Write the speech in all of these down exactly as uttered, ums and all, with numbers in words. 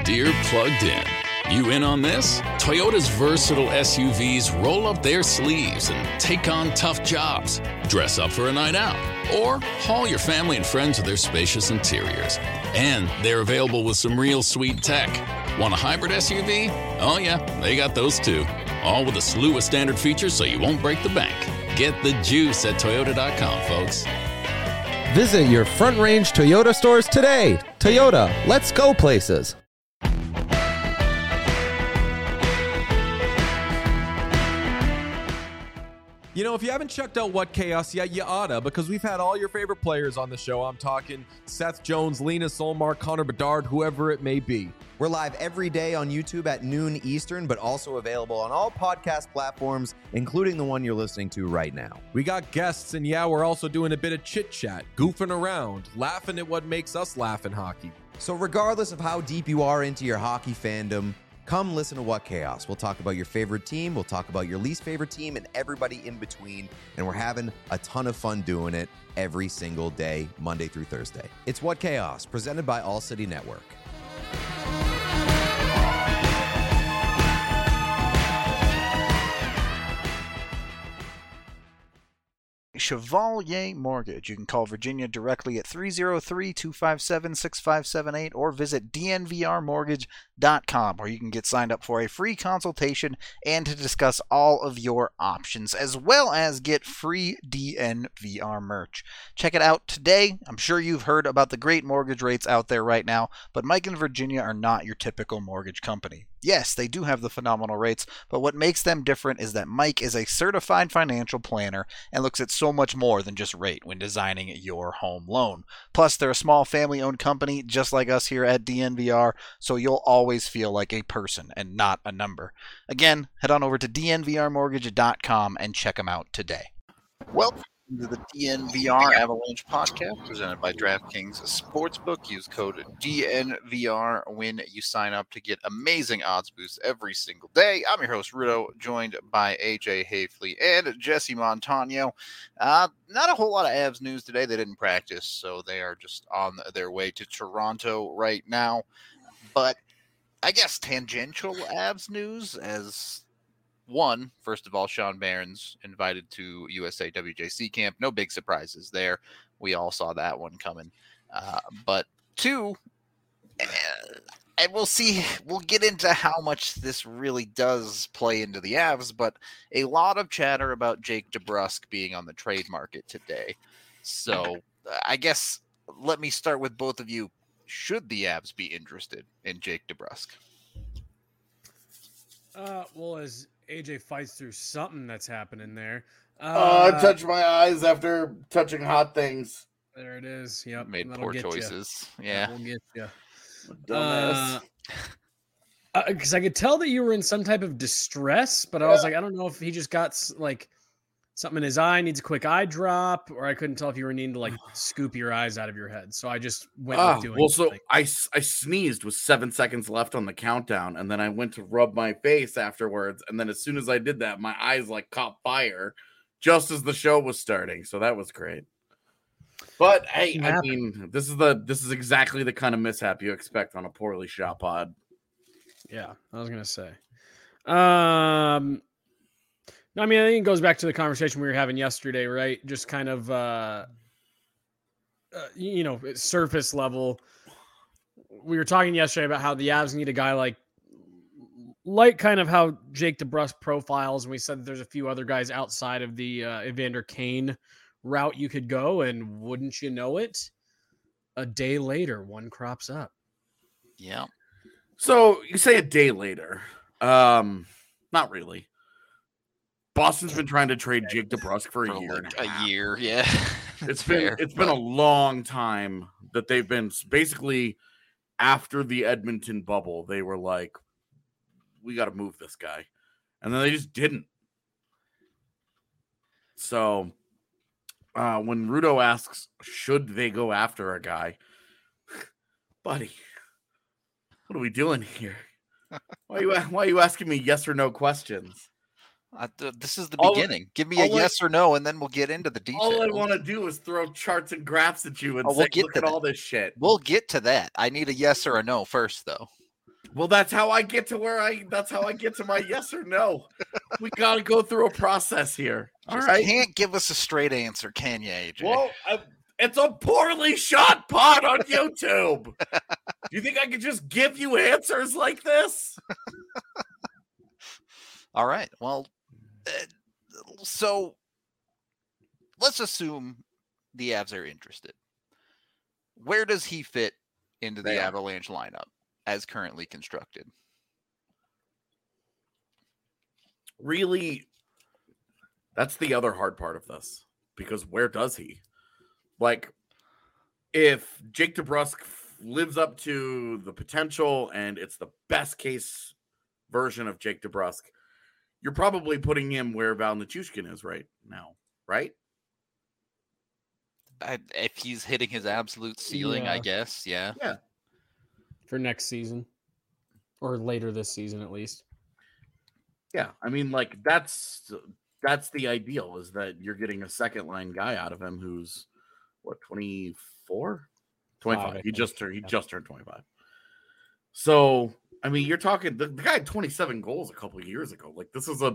Dear Plugged In. You in on this? Toyota's versatile S U Vs roll up their sleeves and take on tough jobs. Dress up for a night out, or haul your family and friends with their spacious interiors. And they're available with some real sweet tech. Want a hybrid S U V? Oh yeah, they got those too. All with a slew of standard features so you won't break the bank. Get the juice at Toyota dot com, folks. Visit your Front Range Toyota stores today. Toyota, let's go places. You know, if you haven't checked out What Chaos yet, you oughta, because we've had all your favorite players on the show. I'm talking Seth Jones, Lena Solmar, Connor Bedard, whoever it may be. We're live every day on YouTube at noon Eastern, but also available on all podcast platforms, including the one you're listening to right now. We got guests, and yeah, we're also doing a bit of chit-chat, goofing around, laughing at what makes us laugh in hockey. So regardless of how deep you are into your hockey fandom, come listen to What Chaos. We'll talk about your favorite team, we'll talk about your least favorite team, and everybody in between, and we're having a ton of fun doing it every single day, Monday through Thursday. It's What Chaos, presented by All City Network. Chevalier Mortgage. You can call Virginia directly at three oh three, two five seven, six five seven eight or visit d n v r mortgage dot com, where you can get signed up for a free consultation and to discuss all of your options, as well as get free D N V R merch. Check it out today. I'm sure you've heard about the great mortgage rates out there right now, but Mike and Virginia are not your typical mortgage company. Yes, they do have the phenomenal rates, but what makes them different is that Mike is a certified financial planner and looks at so much more than just rate when designing your home loan. Plus, they're a small family-owned company just like us here at D N V R, so you'll always feel like a person and not a number. Again, head on over to d n v r mortgage dot com and check them out today. Welcome to the D N V R Avalanche podcast presented by DraftKings Sportsbook. Use code D N V R when you sign up to get amazing odds boosts every single day. I'm your host, Rudo, joined by A J Hafley and Jesse Montano. Uh, not a whole lot of Avs news today. They didn't practice, so they are just on their way to Toronto right now. But I guess tangential Avs news as... One, first of all, Sean Barron's invited to U S A W J C camp. No big surprises there. We all saw that one coming. Uh, but two, and we'll see, we'll get into how much this really does play into the Avs, but a lot of chatter about Jake DeBrusk being on the trade market today. So I guess let me start with both of you. Should the Avs be interested in Jake DeBrusk? Uh, well, as A J fights through something that's happening there. Uh, Uh, I touched my eyes after touching hot things. There it is. Yep. Made that'll poor get ya. choices. Yeah. That will get you. Dumbass. Because uh, I could tell that you were in some type of distress, but I was like, I don't know if he just got s- like something in his eye, needs a quick eye drop, or I couldn't tell if you were needing to like scoop your eyes out of your head. So I just went Ah, with doing well, so something. I, s- I sneezed with seven seconds left on the countdown, and then I went to rub my face afterwards. And then as soon as I did that, my eyes like caught fire just as the show was starting. So that was great. But hey, I mean, this is the this is exactly the kind of mishap you expect on a poorly shot pod. Yeah, I was gonna say. Um, no, I mean, I think it goes back to the conversation we were having yesterday, right? Just kind of, uh, uh, you know, surface level. We were talking yesterday about how the Avs need a guy like, like kind of how Jake DeBrusk profiles, and we said that there's a few other guys outside of the uh, Evander Kane route you could go, and wouldn't you know it, a day later, one crops up. Yeah. So you say a day later. Um, not really. Boston's been trying to trade Jake DeBrusk for a For year. like and a, a half. year, yeah. It's been fair, it's been a long time that they've been basically after the Edmonton bubble. They were like, we got to move this guy, and then they just didn't. So uh, when Rudo asks, should they go after a guy, buddy, what are we doing here? Why are you why are you asking me yes or no questions? Uh, th- this is the All- beginning. Give me a all I- yes or no, and then we'll get into the details. All I want to do is throw charts and graphs at you and Oh, we'll say, get look to at that. all this shit. We'll get to that. I need a yes or a no first, though. Well, that's how I get to where I. That's how I get to my yes or no. We got to go through a process here. All Just right. can't give us a straight answer, can you, A J? Well, I, it's a poorly shot pod on YouTube. Do you think I could just give you answers like this? All right. Well, uh, so let's assume the Avs are interested. Where does he fit into the There. Avalanche lineup as currently constructed? Really, that's the other hard part of this, because where does he? Like, if Jake DeBrusk lives up to the potential and it's the best case version of Jake DeBrusk, you're probably putting him where Val Nichushkin is right now, right? I, if he's hitting his absolute ceiling, I Yeah. guess, yeah. Yeah. For next season, or later this season at least. Yeah. I mean, like, that's that's the ideal, is that you're getting a second line guy out of him who's what, twenty-four? twenty-five. Five, I he just think. turned he Yeah. just turned twenty-five. So, I mean, you're talking the, the guy had twenty-seven goals a couple of years ago. Like, this is a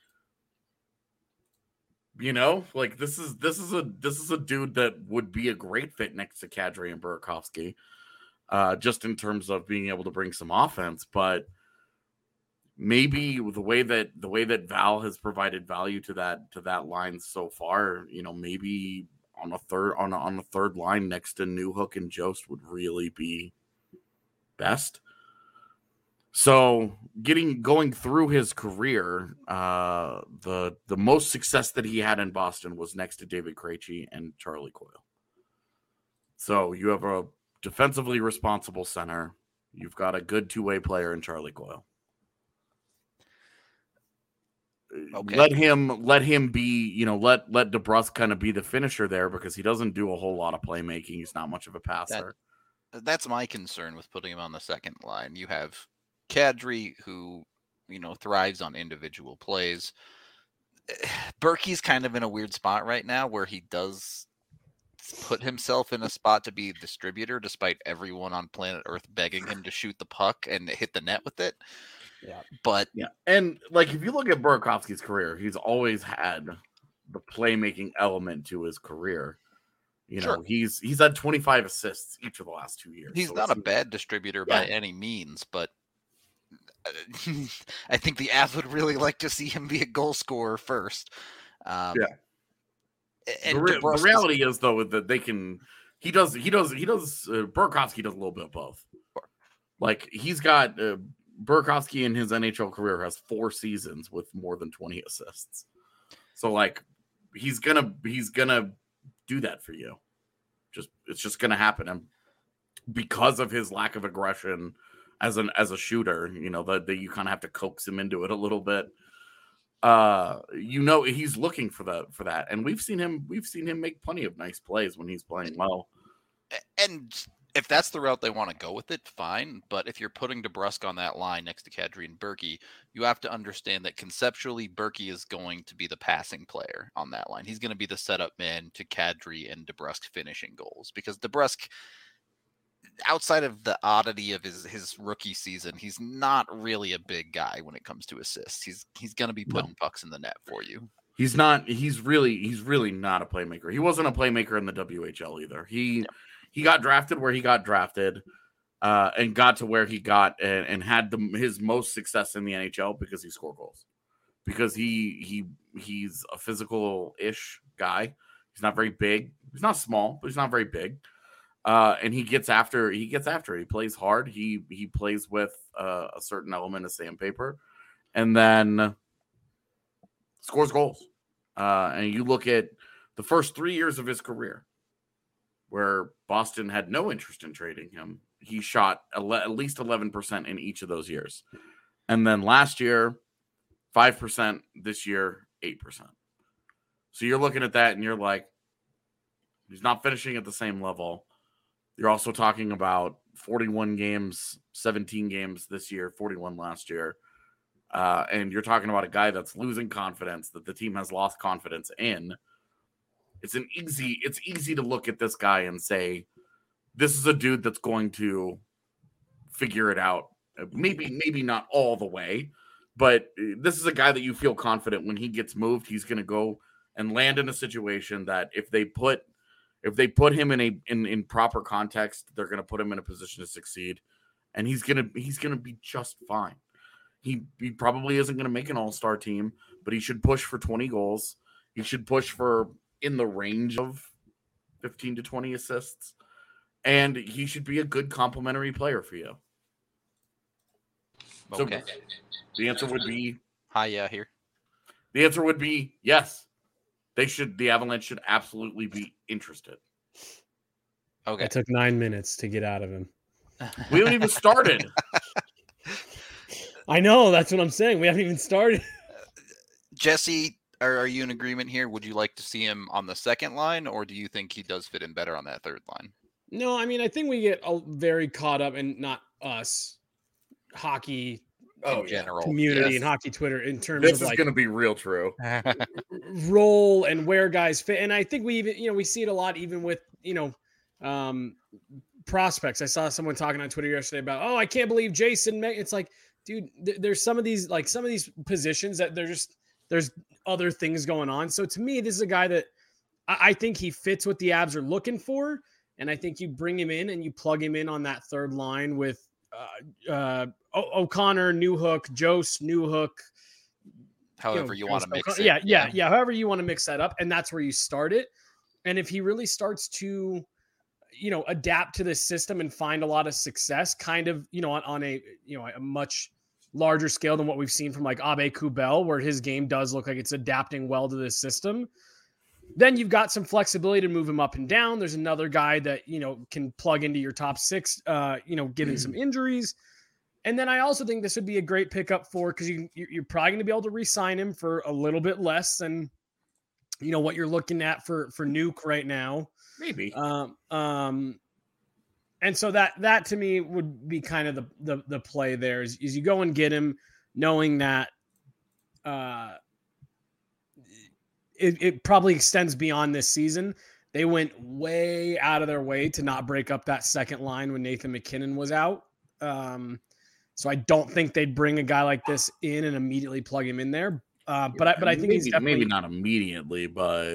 you know, like this is this is a this is a dude that would be a great fit next to Kadri and Burakovsky, uh, just in terms of being able to bring some offense. But maybe the way that the way that Val has provided value to that to that line so far, you know, maybe on a third on a, on a third line next to Newhook and Jost would really be best. So getting going through his career, uh, the the most success that he had in Boston was next to David Krejci and Charlie Coyle. So you have a defensively responsible center. You've got a good two-way player in Charlie Coyle. Okay. Let him let him be, you know, let let DeBrusk kind of be the finisher there, because he doesn't do a whole lot of playmaking. He's not much of a passer. That, that's my concern with putting him on the second line. You have Kadri, who, you know, thrives on individual plays. Berkey's kind of in a weird spot right now where he does put himself in a spot to be a distributor, despite everyone on planet Earth begging him to shoot the puck and hit the net with it. Yeah. But Yeah. And like, if you look at Burakovsky's career, he's always had the playmaking element to his career. You know, Sure. he's he's had twenty-five assists each of the last two years. he's So not a it's- bad distributor by Yeah. any means, but I think the Avs would really like to see him be a goal scorer first. Um, Yeah. And the, re- DeBrusk the is- reality is, though, that they can. He does. He does. He does. Uh, Burakovsky does a little bit of both. Sure. Like, he's got uh, Burakovsky in his N H L career has four seasons with more than twenty assists. So, like, he's gonna he's gonna do that for you. Just it's just gonna happen, and because of his lack of aggression as an as a shooter, you know, that that you kind of have to coax him into it a little bit. Uh, you know, he's looking for that for that, and we've seen him. We've seen him make plenty of nice plays when he's playing well. And if that's the route they want to go with it, fine. But if you're putting DeBrusk on that line next to Kadri and Berkey, you have to understand that conceptually, Berkey is going to be the passing player on that line. He's going to be the setup man to Kadri and DeBrusk finishing goals, because DeBrusk, outside of the oddity of his his rookie season, he's not really a big guy when it comes to assists. He's he's going to be putting pucks in the net for you. He's not. He's really. He's really not a playmaker. He wasn't a playmaker in the W H L either. He Yeah. he got drafted where he got drafted, uh, and got to where he got, and, and had the, his most success in the N H L because he scored goals. Because he he he's a physical-ish guy. He's not very big. He's not small, but he's not very big. Uh, and he gets after. He gets after. It. He plays hard. He he plays with uh, a certain element of sandpaper, and then scores goals. Uh, and you look at the first three years of his career, where Boston had no interest in trading him. He shot ele- at least eleven percent in each of those years. And then last year, five percent. This year, eight percent. So you're looking at that and you're like, he's not finishing at the same level. You're also talking about forty-one games, seventeen games this year, forty-one last year. Uh, and you're talking about a guy that's losing confidence, that the team has lost confidence in. It's an easy, it's easy to look at this guy and say, this is a dude that's going to figure it out Maybe, maybe not all the way, but this is a guy that you feel confident when he gets moved, he's going to go and land in a situation that if they put if they put him in a in, in proper context, they're going to put him in a position to succeed, and he's gonna he's gonna be just fine. He he probably isn't going to make an all-star team, but he should push for twenty goals. He should push for in the range of fifteen to twenty assists, and he should be a good complementary player for you. Okay. So the answer would be hi, yeah, here. The answer would be yes. They should. The Avalanche should absolutely be interested. Okay. It took nine minutes to get out of him. We haven't even started. I know. That's what I'm saying. We haven't even started. Jesse, are, are you in agreement here? Would you like to see him on the second line, or do you think he does fit in better on that third line? No, I mean, I think we get very caught up, and not us, hockey oh, in general community yes. and hockey Twitter in terms this of is like going to be real true role and where guys fit. And I think we even, you know, we see it a lot even with, you know, um, prospects. I saw someone talking on Twitter yesterday about, oh, I can't believe Jason. May-. It's like, dude, th- there's some of these, like some of these positions that they're just, there's other things going on. So to me, this is a guy that I, I think he fits what the Avs are looking for. And I think you bring him in and you plug him in on that third line with uh, uh, o- O'Connor, Newhook, Jost, Newhook. However you, know, you want to mix it. Yeah, yeah, yeah. However you want to mix that up. And that's where you start it. And if he really starts to, you know, adapt to this system and find a lot of success, kind of, you know, on, on a, you know, a much larger scale than what we've seen from like Abe Kubel, where his game does look like it's adapting well to this system, then you've got some flexibility to move him up and down. There's another guy that, you know, can plug into your top six, uh, you know, given some injuries. And then I also think this would be a great pickup for, because you, you're probably going to be able to re-sign him for a little bit less than, you know, what you're looking at for, for Nuke right now. Maybe. Um, um, and so that, that to me would be kind of the, the, the play there is, is you go and get him knowing that, uh, It, it probably extends beyond this season. They went way out of their way to not break up that second line when Nathan McKinnon was out. Um, so I don't think they'd bring a guy like this in and immediately plug him in there. Uh, but I, but I think maybe, he's definitely maybe not immediately, but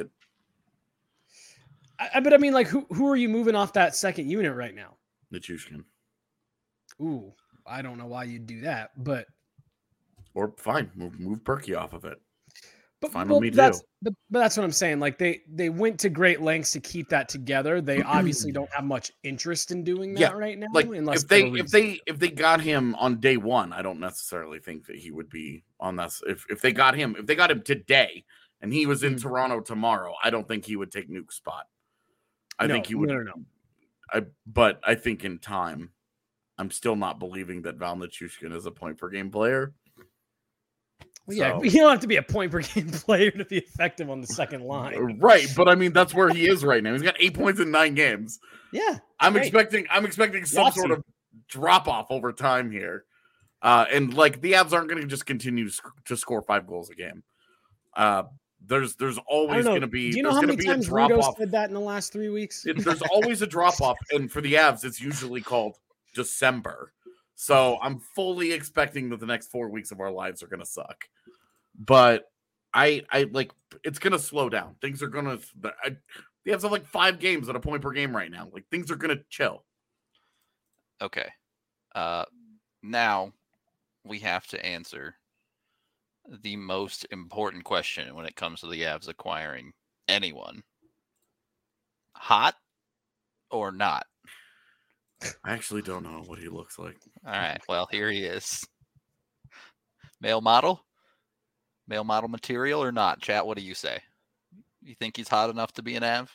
I, but I mean, like, who who are you moving off that second unit right now? Nichushkin. Ooh, I don't know why you'd do that, but or fine, move move Berkey off of it. But, Fine well, with me that's, too. but, but that's what I'm saying. Like they they went to great lengths to keep that together. They obviously don't have much interest in doing that Yeah, right now. Like unless if they for a if they if they got him on day one, I don't necessarily think that he would be on that. If if they got him if they got him today and he was in Mm-hmm. Toronto tomorrow, I don't think he would take Nuke's spot. I No, think he would. no, no, no. I but I think in time, I'm still not believing that Val Nichushkin is a point per game player. Well, yeah, So- you don't have to be a point per game player to be effective on the second line. Right, but I mean that's where he is right now. He's got eight points in nine games. Yeah, I'm great. expecting I'm expecting some Yahtzee. sort of drop off over time here. Uh, and like the Avs aren't going to just continue to, sc- to score five goals a game. Uh, there's there's I always don't know. going to be Do you know there's how going to many be a times drop Rudo off. said that in the last three weeks? It- there's always a drop off, and for the Avs, it's usually called December. So I'm fully expecting that the next four weeks of our lives are going to suck. But I, I like it's going to slow down. Things are going to. The Avs have like five games at a point per game right now. Like things are going to chill. Okay. Uh, now we have to answer the most important question when it comes to the Avs acquiring anyone. Hot or not? I actually don't know what he looks like. All right. Well, here he is. Male model? Male model material or not? Chat, what do you say? You think he's hot enough to be an Av?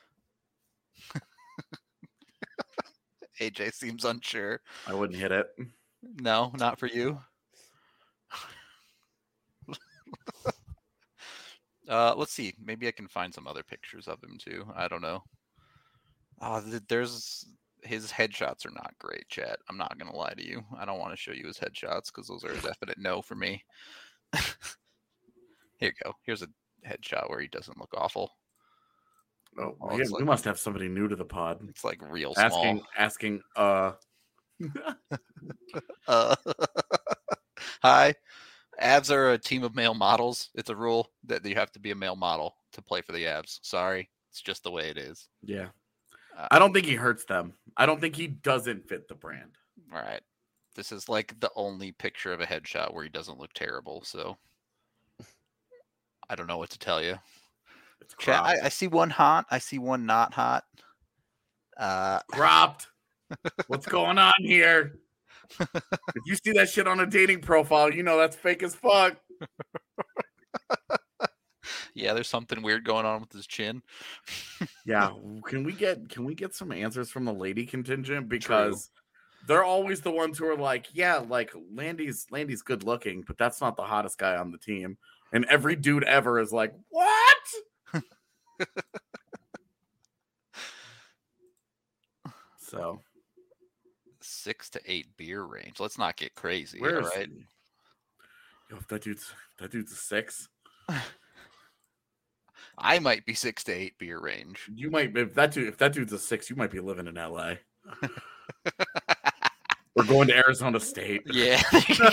A J seems unsure. I wouldn't hit it. No, not for you. uh, let's see. Maybe I can find some other pictures of him too. I don't know. Uh, th- there's his headshots are not great, chat. I'm not gonna lie to you. I don't want to show you his headshots because those are a definite no for me. Here you go. Here's a headshot where he doesn't look awful. Oh, Oh, we, it's we like- must have somebody new to the pod. It's like real small. Asking, asking, uh, uh, hi. Avs are a team of male models. It's a rule that you have to be a male model to play for the Avs. Sorry. It's just the way it is. Yeah. Uh, I don't think he hurts them. I don't think he doesn't fit the brand. All right. This is like the only picture of a headshot where he doesn't look terrible. So I don't know what to tell you. It's Chat, cropped. I, I see one hot. I see one not hot. Uh, Cropped. What's going on here? If you see that shit on a dating profile, you know that's fake as fuck. yeah, there's something weird going on with his chin. Yeah, can we get can we get some answers from the lady contingent, because True. They're always the ones who are like, yeah, like Landy's Landy's good looking, but that's not the hottest guy on the team. And every dude ever is like, what? So six to eight beer range. Let's not get crazy. Where all is right. he? Yo, if that dude's if that dude's a six. I might be six to eight beer range. You might if that dude if that dude's a six, you might be living in L A. We're going to Arizona State. Yeah.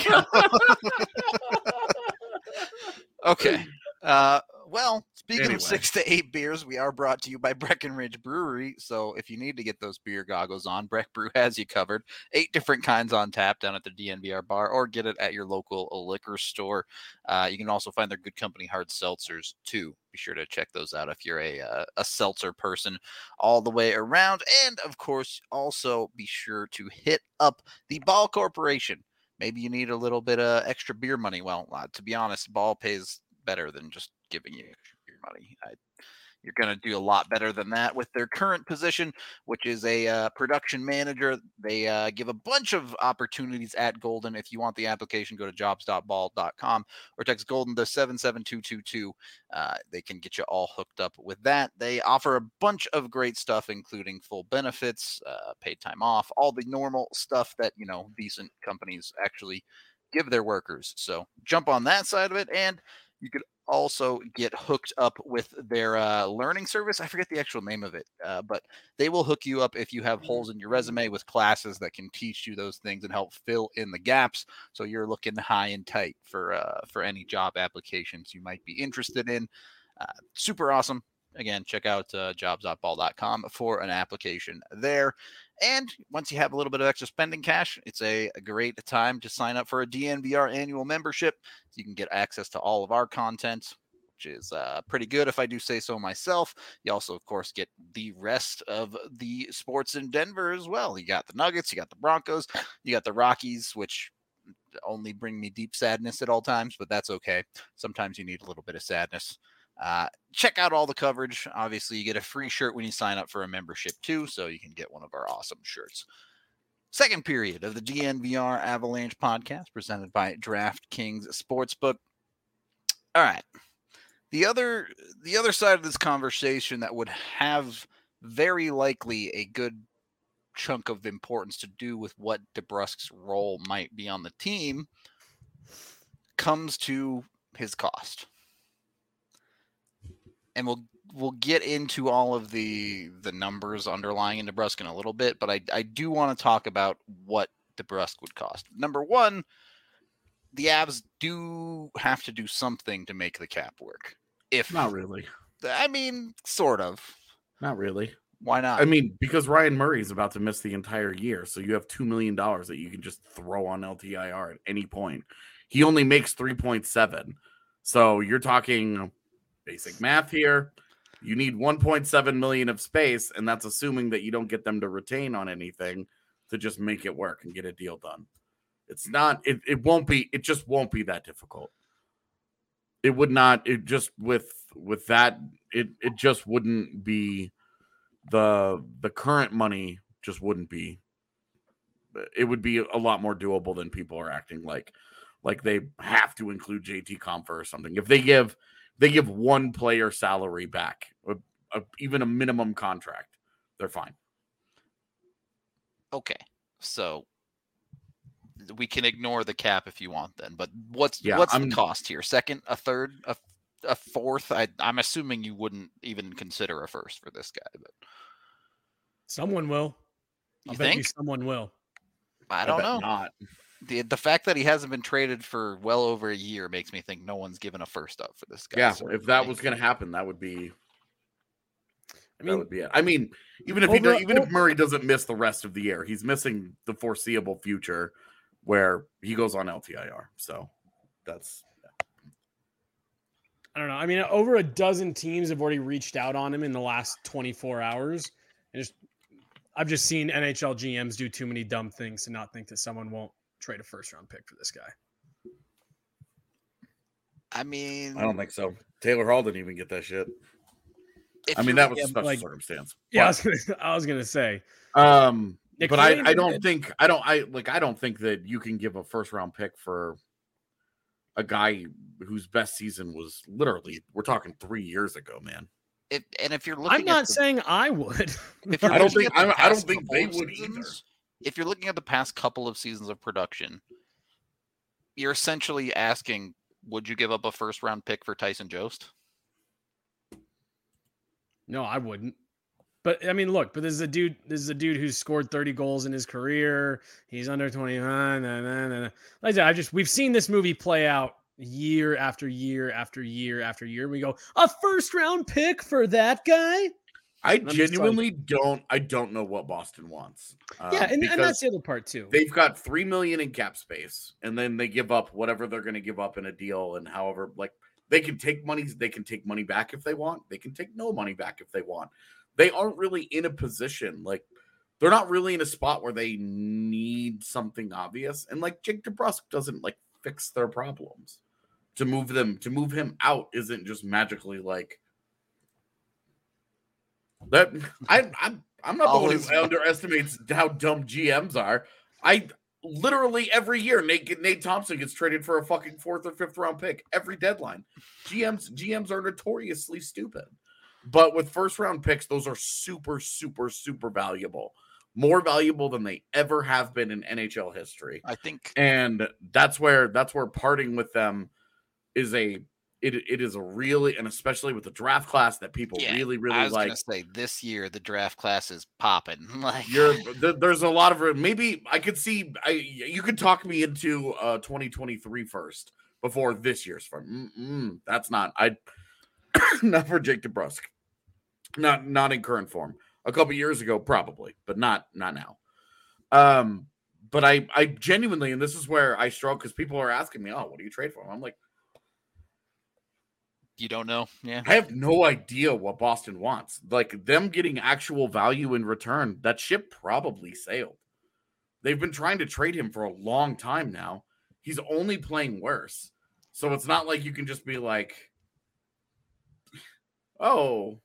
Okay. Uh, well, speaking Anyway. of six to eight beers, we are brought to you by Breckenridge Brewery. So if you need to get those beer goggles on, Breck Brew has you covered. Eight different kinds on tap down at the D N V R bar, or get it at your local liquor store. Uh, you can also find their Good Company hard seltzers too. Be sure to check those out if you're a uh, a seltzer person all the way around. And of course, also be sure to hit up the Ball Corporation. Maybe you need a little bit of extra beer money. Well, uh, to be honest, Ball pays better than just giving you extra beer money. I, you're going to do a lot better than that with their current position, which is a uh, production manager. They uh, give a bunch of opportunities at Golden. If you want the application, go to jobs dot ball dot com or text Golden to seven seven two two two. Uh, they can get you all hooked up with that. They offer a bunch of great stuff, including full benefits, uh, paid time off, all the normal stuff that, you know, decent companies actually give their workers. So jump on that side of it. And you could also get hooked up with their uh, learning service. I forget the actual name of it, uh, but they will hook you up if you have holes in your resume with classes that can teach you those things and help fill in the gaps. So you're looking high and tight for uh, for any job applications you might be interested in. Uh, super awesome. Again, check out uh, jobs dot ball dot com for an application there. And once you have a little bit of extra spending cash, it's a, a great time to sign up for a D N V R annual membership. So you can get access to all of our content, which is uh, pretty good if I do say so myself. You also, of course, get the rest of the sports in Denver as well. You got the Nuggets, you got the Broncos, you got the Rockies, which only bring me deep sadness at all times, but that's okay. Sometimes you need a little bit of sadness. Uh, check out all the coverage. Obviously, you get a free shirt when you sign up for a membership too, so you can get one of our awesome shirts. Second period of the D N V R Avalanche podcast presented by DraftKings Sportsbook. All right. The other the other side of this conversation that would have very likely a good chunk of importance to do with what DeBrusk's role might be on the team comes to his cost. And we'll we'll get into all of the the numbers underlying in DeBrusk in a little bit, but I, I do want to talk about what DeBrusk would cost. Number one, the Avs do have to do something to make the cap work. If Not really. I mean, sort of. Not really. Why not? I mean, because Ryan Murray is about to miss the entire year, so you have two million dollars that you can just throw on L T I R at any point. He only makes three point seven. So you're talking basic math here. You need one point seven million dollars of space, and that's assuming that you don't get them to retain on anything to just make it work and get a deal done. It's not, it, it won't be, it just won't be that difficult. It would not, it just with, with that, it, it just wouldn't be the, the current money just wouldn't be, it would be a lot more doable than people are acting like, like they have to include J T Compher or something. If they give, they give one player salary back, a, a, even a minimum contract, they're fine. Okay, so we can ignore the cap if you want then, but what's Yeah, what's I'm- the cost here? Second, a third, a, a fourth? I, I'm assuming you wouldn't even consider a first for this guy, but Someone will. I you bet you think? someone will. I don't bet know. Not. The the fact that he hasn't been traded for well over a year makes me think no one's given a first up for this guy. Yeah, certainly. if that was going to happen, that would be. I mean, that would be it. I mean, even if he over- does, even if Murray doesn't miss the rest of the year, he's missing the foreseeable future, where he goes on L T I R. So that's. I don't know. I mean, over a dozen teams have already reached out on him in the last twenty-four hours. And just, I've just seen N H L G Ms do too many dumb things to not think that someone won't trade a first round pick for this guy. I mean, I don't think so. Taylor Hall didn't even get that shit. if I mean, you're- that was yeah, a special like- circumstance. Yeah, I But- was gonna, I was gonna say. Um, Nick but I, Lane I don't did- think I don't I like I don't think that you can give a first round pick for a guy whose best season was literally we're talking three years ago, man. if, and if you're looking, I'm not at the, saying I would. if you're I don't looking think at the I, I don't past think couple they of would seasons, If you're looking at the past couple of seasons of production, you're essentially asking, would you give up a first round pick for Tyson Jost? No, I wouldn't. But I mean, look, but this is a dude. This is a dude who's scored thirty goals in his career. He's under twenty-nine. Nah, nah, nah, nah. Like I said, I just we've seen this movie play out year after year after year after year. We go a first round pick for that guy. I just genuinely don't I don't know what Boston wants. Um, yeah, and, and because that's the other part too. they've got three million in cap space, and then they give up whatever they're going to give up in a deal, and however, like they can take money, they can take money back if they want. They can take no money back if they want. They aren't really in a position like they're not really in a spot where they need something obvious, and like Jake DeBrusk doesn't like fix their problems. To move them, to move him out isn't just magically like that. I, I'm I'm not the one Always- who underestimates how dumb G Ms are. I literally every year Nate, Nate Thompson gets traded for a fucking fourth or fifth round pick every deadline. G Ms G Ms are notoriously stupid, but with first round picks, those are super super super valuable, more valuable than they ever have been in N H L history. I think And that's where that's where parting with them is a it it is a really, and especially with the draft class that people Yeah, really really I was like. gonna say this year the draft class is popping. Like You're th- there's a lot of maybe I could see I you could talk me into uh twenty twenty-three first before this year's firm. Mm-mm, that's not I not for Jake DeBrusk, not not in current form. A couple years ago probably, but not not now. Um, but I I genuinely, and this is where I struggle because people are asking me, oh, what do you trade for? I'm like, you don't know. Yeah. I have no idea what Boston wants. Like them getting actual value in return, that ship probably sailed. They've been trying to trade him for a long time now. He's only playing worse. So it's not like you can just be like, oh,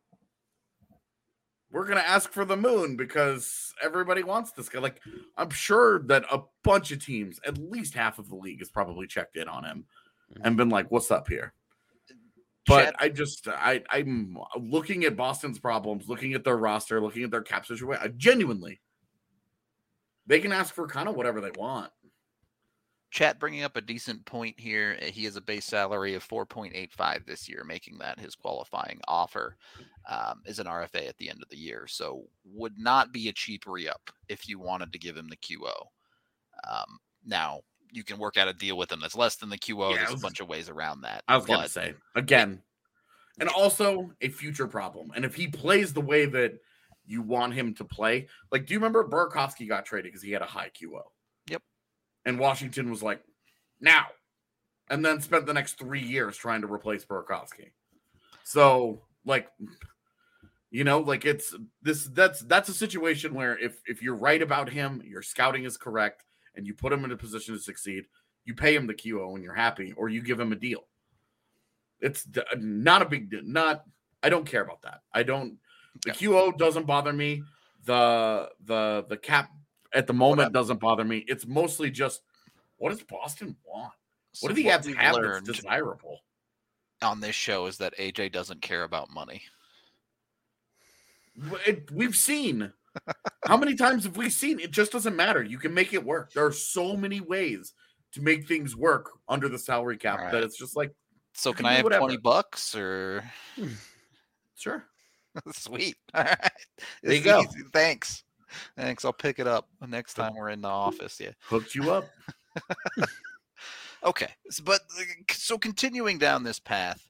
we're going to ask for the moon because everybody wants this guy. Like, I'm sure that a bunch of teams, at least half of the league, has probably checked in on him and been like, what's up here? But Chad- I just, I, I'm looking at Boston's problems, looking at their roster, looking at their cap situation. I genuinely, they can ask for kind of whatever they want. Chat bringing up a decent point here. uh, He has a base salary of four point eight five this year, making that his qualifying offer um, is an R F A at the end of the year. So would not be a cheap re-up if you wanted to give him the Q O. Um, now, you can work out a deal with him that's less than the Q O. Yeah, I There's was- a bunch of ways around that. I was going to but say, again, and also a future problem. And if he plays the way that you want him to play, like, do you remember Burakovsky got traded because he had a high Q O? Yep. And Washington was like, now. And then spent the next three years trying to replace Burakovsky. So, like, you know, like it's this, that's, that's a situation where if, if you're right about him, your scouting is correct, and you put him in a position to succeed, you pay him the Q O and you're happy, or you give him a deal. It's d- not a big deal. Not, I don't care about that. I don't, the Yeah. Q O doesn't bother me. The, the, the cap at the moment doesn't bother me. It's mostly just, what does Boston want? So What do the what Avs we've have learned that's desirable? on this show is that A J doesn't care about money. It, we've seen. How many times have we seen? It just doesn't matter. You can make it work. There are so many ways to make things work under the salary cap All right. that it's just like, So You can can I do have whatever. twenty bucks or sure. sweet? All right. There you It's go. easy. Thanks. Thanks. I'll pick it up next time we're in the office. Yeah. Hooked you up. Okay. So, but so continuing down this path,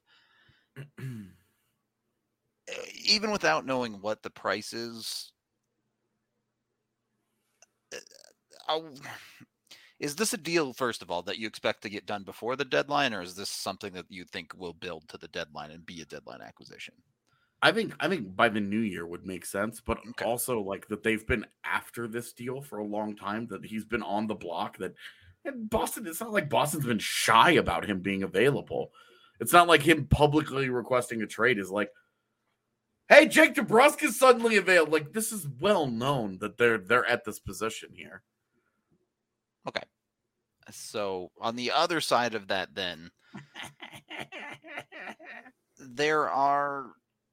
even without knowing what the price is, I'll, is this a deal, first of all, that you expect to get done before the deadline, or is this something that you think will build to the deadline and be a deadline acquisition? I think I think by the new year would make sense, but Okay. also like that they've been after this deal for a long time, that he's been on the block, that and Boston, it's not like Boston's been shy about him being available. It's not like him publicly requesting a trade is like, hey, Jake DeBrusk is suddenly available. Like, this is well known that they're they're at this position here. Okay. So on the other side of that, then there are,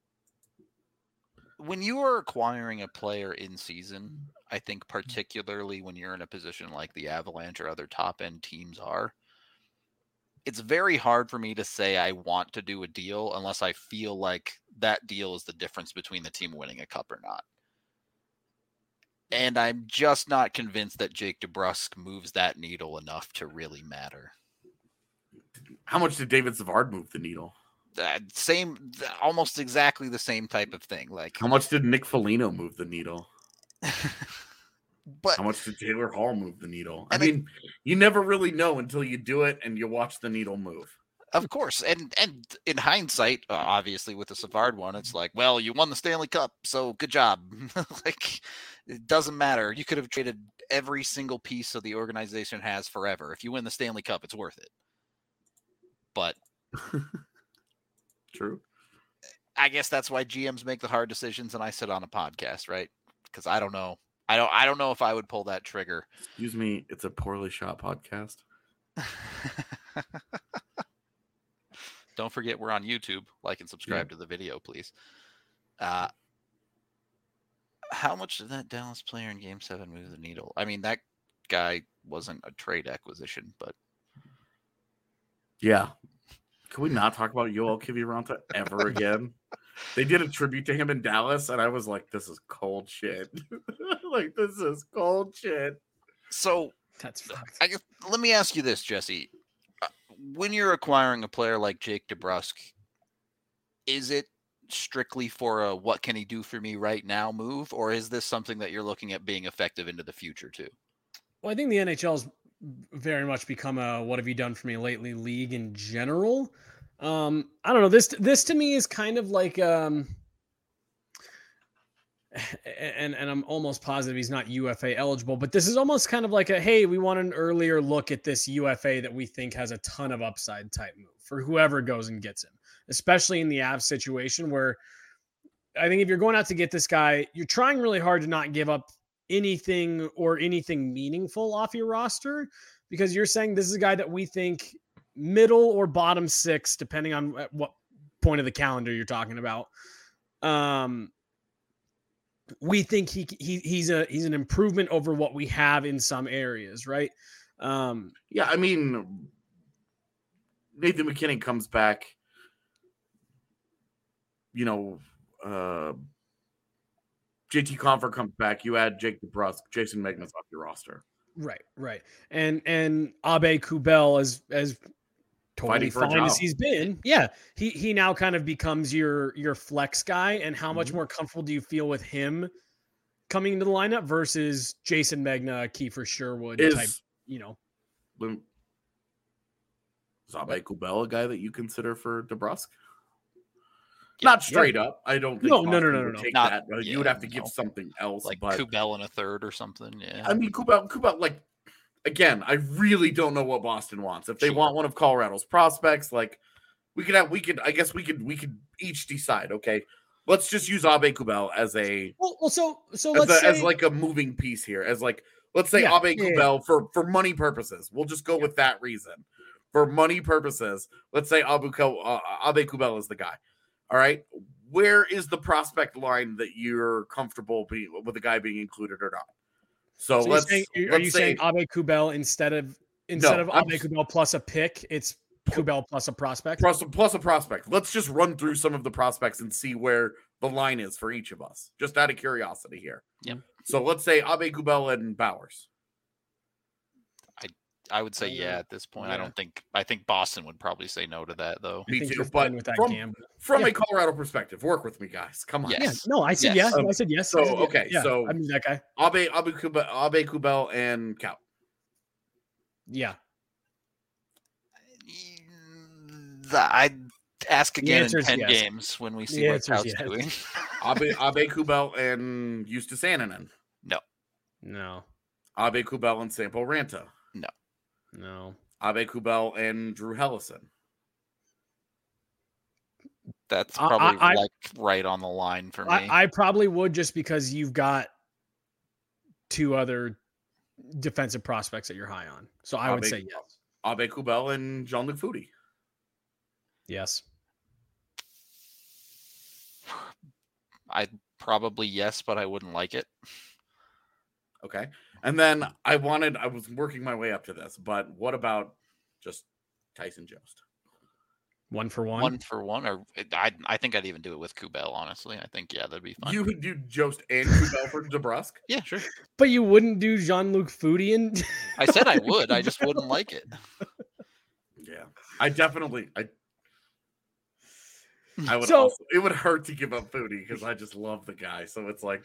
when you are acquiring a player in season, I think particularly when you're in a position like the Avalanche or other top end teams are, it's very hard for me to say I want to do a deal unless I feel like that deal is the difference between the team winning a cup or not. And I'm just not convinced that Jake DeBrusk moves that needle enough to really matter. How much did David Savard move the needle? Uh, same, almost exactly the same type of thing. Like, How much did Nick Foligno move the needle? but How much did Taylor Hall move the needle? I And I- mean, you never really know until you do it and you watch the needle move. of course, and and in hindsight, uh, obviously with the Savard one, it's like, well, you won the Stanley Cup, so good job. Like, it doesn't matter. You could have traded every single piece of the organization has forever. If you win the Stanley Cup, it's worth it. But True. I guess that's why G Ms make the hard decisions, and I sit on a podcast, right? Because I don't know. I don't. I don't know if I would pull that trigger. Excuse me, it's a poorly shot podcast. Don't forget we're on YouTube. Like and subscribe to the video, please. Uh, how much did that Dallas player in Game Seven move the needle? I mean, that guy wasn't a trade acquisition, but Yeah. Can we not talk about Yoel Kiviranta ever again? They did a tribute to him in Dallas, and I was like, this is cold shit. Like, this is cold shit. so That's fucked. I guess, let me ask you this, Jesse. Uh, When you're acquiring a player like Jake DeBrusk, is it strictly for a what can he do for me right now move, or is this something that you're looking at being effective into the future too? Well, I think the N H L's very much become a "what have you done for me lately" league in general. Um, I don't know. This this to me is kind of like, um, and and I'm almost positive he's not U F A eligible, but this is almost kind of like a, hey, we want an earlier look at this U F A that we think has a ton of upside type move for whoever goes and gets him, especially in the Avs situation where I think if you're going out to get this guy, you're trying really hard to not give up anything or anything meaningful off your roster, because you're saying this is a guy that we think middle or bottom six, depending on at what point of the calendar you're talking about. Um, we think he, he he's a he's an improvement over what we have in some areas, right? Um, Yeah, I mean, Nathan McKinnon comes back, you know, uh, J T Confer comes back, you add Jake DeBrusk, Jason Megna's off your roster. right, right, and and Abe Kubel as as totally Fighting for a fine as job. he's been, yeah, he he now kind of becomes your your flex guy. And how much Mhm. more comfortable do you feel with him coming into the lineup versus Jason Megna, Kiefer Sherwood Is, type? You know, is Abe Kubel a guy that you consider for DeBrusk? Not straight up. I don't think No, no, no, Boston no, would no. take Not- that. but yeah, you would have to no. give something else. Like but Kubel in a third or something. Yeah. I mean, Kubel, Kubel, like, again, I really don't know what Boston wants. If they Sure. want one of Colorado's prospects, like, we could have, we could, I guess we could, we could each decide. Okay, let's just use Abe Kubel as a, well, well so so as, let's a say, as like a moving piece here. As like, let's say Yeah, Abe yeah, yeah. Kubel for for money purposes. We'll just go with that reason. For money purposes, let's say Abu Ko, uh, Abe Kubel is the guy. All right, where is the prospect line that you're comfortable being with the guy being included or not? So, so you're let's saying, are let's you say saying Abe Kubel instead of instead No, of I'm Abe s- Kubel plus a pick, it's Kubel plus a prospect. Plus, plus a prospect. Let's just run through some of the prospects and see where the line is for each of us, just out of curiosity here. Yep. So let's say Abe Kubel and Bowers. I I would say yeah at this point. Yeah. I don't think I think Boston would probably say no to that though. Me I think too. you're But fine with that from, gamble. from Yeah. a Colorado perspective, work with me, guys. Come on. Yes. Yeah, no, I said yes. Yes. Um, I said yes. so, I said yes. okay, yeah, so- I mean that guy. Abe Abe Kubel, Abe Kubel and Kaut. Yeah, The- I'd ask again in answer's ten yes. games when we see The what answer's Cout's yes. doing. Abe Abe Kubel and Eustace Annanen. no, Abe Kubel and Sampo Ranta. no. Abe Kubel and Drew Hellison. That's I- probably I- like right on the line for me. I, I probably would just because you've got two other defensive prospects that you're high on. So I would Abe- say yes. Abe Kubel and Jean-Luc Foudy. Yes. I'd probably yes, but I wouldn't like it. Okay. And then I wanted, I was working my way up to this, but what about just Tyson Jost? One for one. One for one, or I I think I'd even do it with Kubel. Honestly, I think yeah, that'd be fun. You would do Jost and Kubel for DeBrusque? Yeah, sure. But you wouldn't do Jean-Luc Foudy and I said I would. I just wouldn't like it. Yeah. I definitely, I I would So- also, it would hurt to give up Foudy because I just love the guy. So it's like,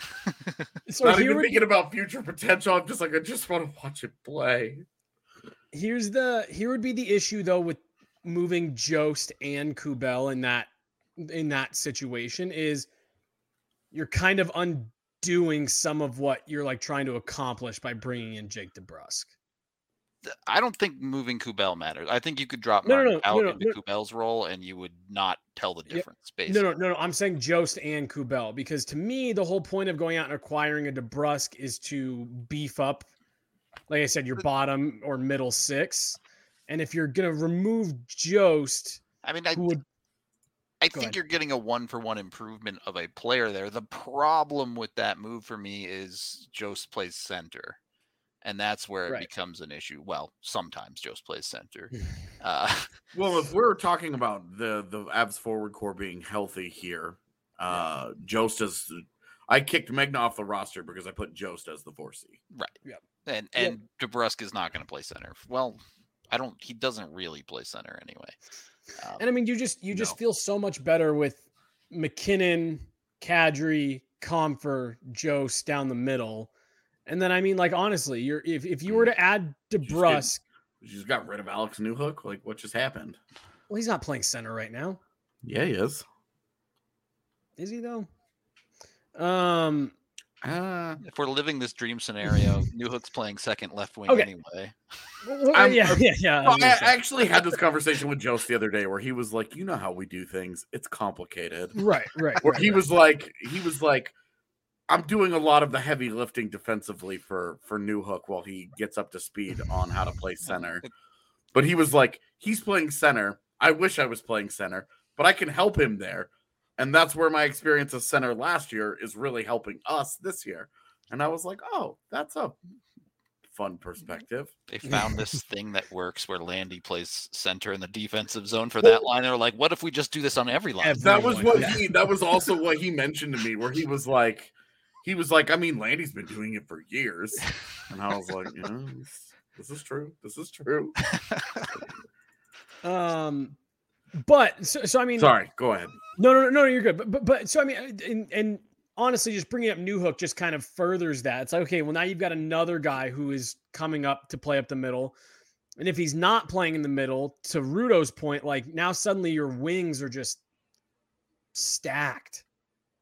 so not here even would- thinking about future potential. I'm just like, I just want to watch it play. here's the here would be the issue though with moving Jost and Kubel in that in that situation is you're kind of undoing some of what you're like trying to accomplish by bringing in Jake DeBrusque. I don't think moving Kubel matters. I think you could drop No, no, Martin no, out no, no, into no. Kubel's role, and you would not tell the Yeah. difference. No, Basically, no, no, no. I'm saying Jost and Kubel because to me the whole point of going out and acquiring a DeBrusque is to beef up, like I said, your bottom or middle six. And if you're gonna remove Jost, I mean, I who would I Go think ahead. you're getting a one for one improvement of a player there. The problem with that move for me is Jost plays center, and that's where it Right. becomes an issue. Well, sometimes Jost plays center. Uh, Well, if we're talking about the the Avs forward core being healthy here, uh Jost is. I kicked Megna off the roster because I put Jost as the four C. right. Yep. And Yep. and DeBrusque is not going to play center. Well, I don't. He doesn't really play center anyway. Um, and I mean you just you just No. feel so much better with McKinnon, Kadri, Comfer, Jost down the middle. And then I mean, like honestly, you're if, if you were to add just DeBrusque, You just got rid of Alex Newhook. Like, what just happened? well, he's not playing center right now. Yeah, he is. Is he though? Um Uh, if we're living this dream scenario, Newhook's playing second left wing Okay. anyway. well, I'm- yeah, I'm- yeah, yeah. I well, was I gonna say. actually had this conversation with Jost the other day where he was like, "You know how we do things? It's complicated." Right, right. Where right, he right. was like, he was like, "I'm doing a lot of the heavy lifting defensively for for Newhook while he gets up to speed on how to play center." But he was like, "He's playing center. I wish I was playing center, but I can help him there." And that's where my experience as center last year is really helping us this year. And I was like, "Oh, that's a fun perspective." They found this thing that works where Landy plays center in the defensive zone for that line. They're like, what if we just do this on every line? Every- That was Everyone, what yeah. he that was also what he mentioned to me, where he was like, he was like, I mean, Landy's been doing it for years. And I was like, yeah, this, this is true. This is true. Um, but so, so I mean, Sorry, go ahead. no, no, no, no, you're good. But, but, but so I mean, and, and honestly, just bringing up Newhook just kind of furthers that. It's like, okay, well, now you've got another guy who is coming up to play up the middle. And if he's not playing in the middle, to Rudo's point, like now suddenly your wings are just stacked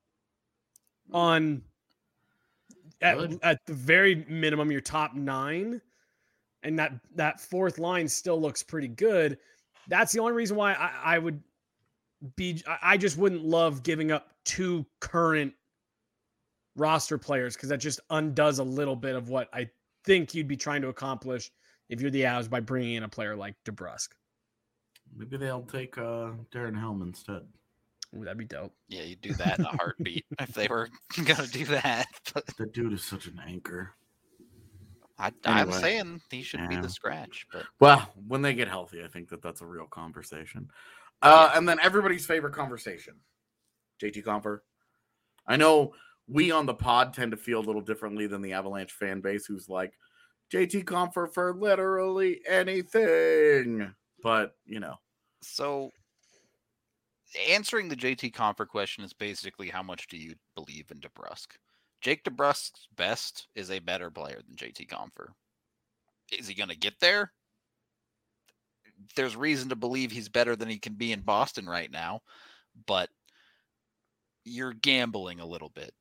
on at, Good. at the very minimum, your top nine. And that, that fourth line still looks pretty good. That's the only reason why I, I would be, I- I just wouldn't love giving up two current roster players because that just undoes a little bit of what I think you'd be trying to accomplish if you're the Avs by bringing in a player like DeBrusque. Maybe they'll take uh, Darren Helm instead. Ooh, that'd be dope. Yeah, you do that in a heartbeat if they were going to do that. But The dude is such an anchor. I, I'm Anyway. saying he should be Yeah. the scratch, but Well, when they get healthy, I think that that's a real conversation. Uh, And then everybody's favorite conversation, J T Compher. I know we on the pod tend to feel a little differently than the Avalanche fan base, who's like, J T Compher for literally anything. But, you know. so answering the J T Compher question is basically how much do you believe in DeBrusk? Jake DeBrusk's best is a better player than J T Compher. Is he going to get there? There's reason to believe he's better than he can be in Boston right now, but you're gambling a little bit.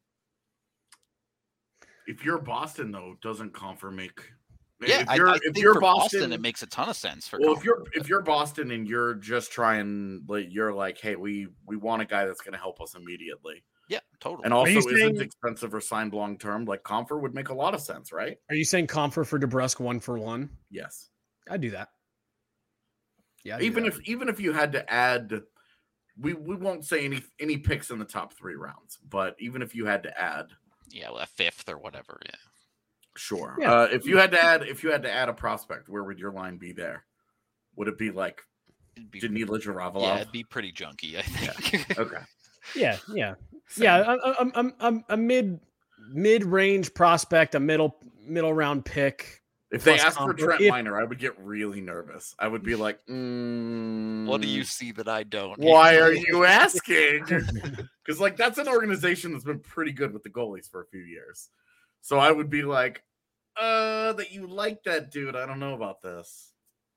If you're Boston, though, doesn't Compher make... Yeah, if you're, I, I if think you're for Boston, Boston, it makes a ton of sense for well, Compher, if you're but- if you're Boston and you're just trying, like, you're like, hey, we we want a guy that's going to help us immediately, yeah, totally. and also you isn't saying- expensive or signed long term. Like Compher would make a lot of sense, right? Are you saying Compher for DeBrusk one for one? Yes. I'd do that. Yeah. I'd do Even that. if even if you had to add, we we won't say any any picks in the top three rounds, but even if you had to add, yeah, well, a fifth or whatever. Yeah. sure. Yeah. Uh, if you had to add if you had to add a prospect, where would your line be there? Would it be like It'd be, Danila Jaravalov? yeah, it'd be pretty junky, I think. Okay. yeah, yeah, yeah. I'm, I'm, I'm a mid mid range prospect, a middle middle round pick. If they Plus asked for Compher. Trent If- Miner, I would get really nervous. I would be like, mm, What do you see that I don't? Why are you asking? Because like that's an organization that's been pretty good with the goalies for a few years. So I would be like, uh, that you like that dude. I don't know about this.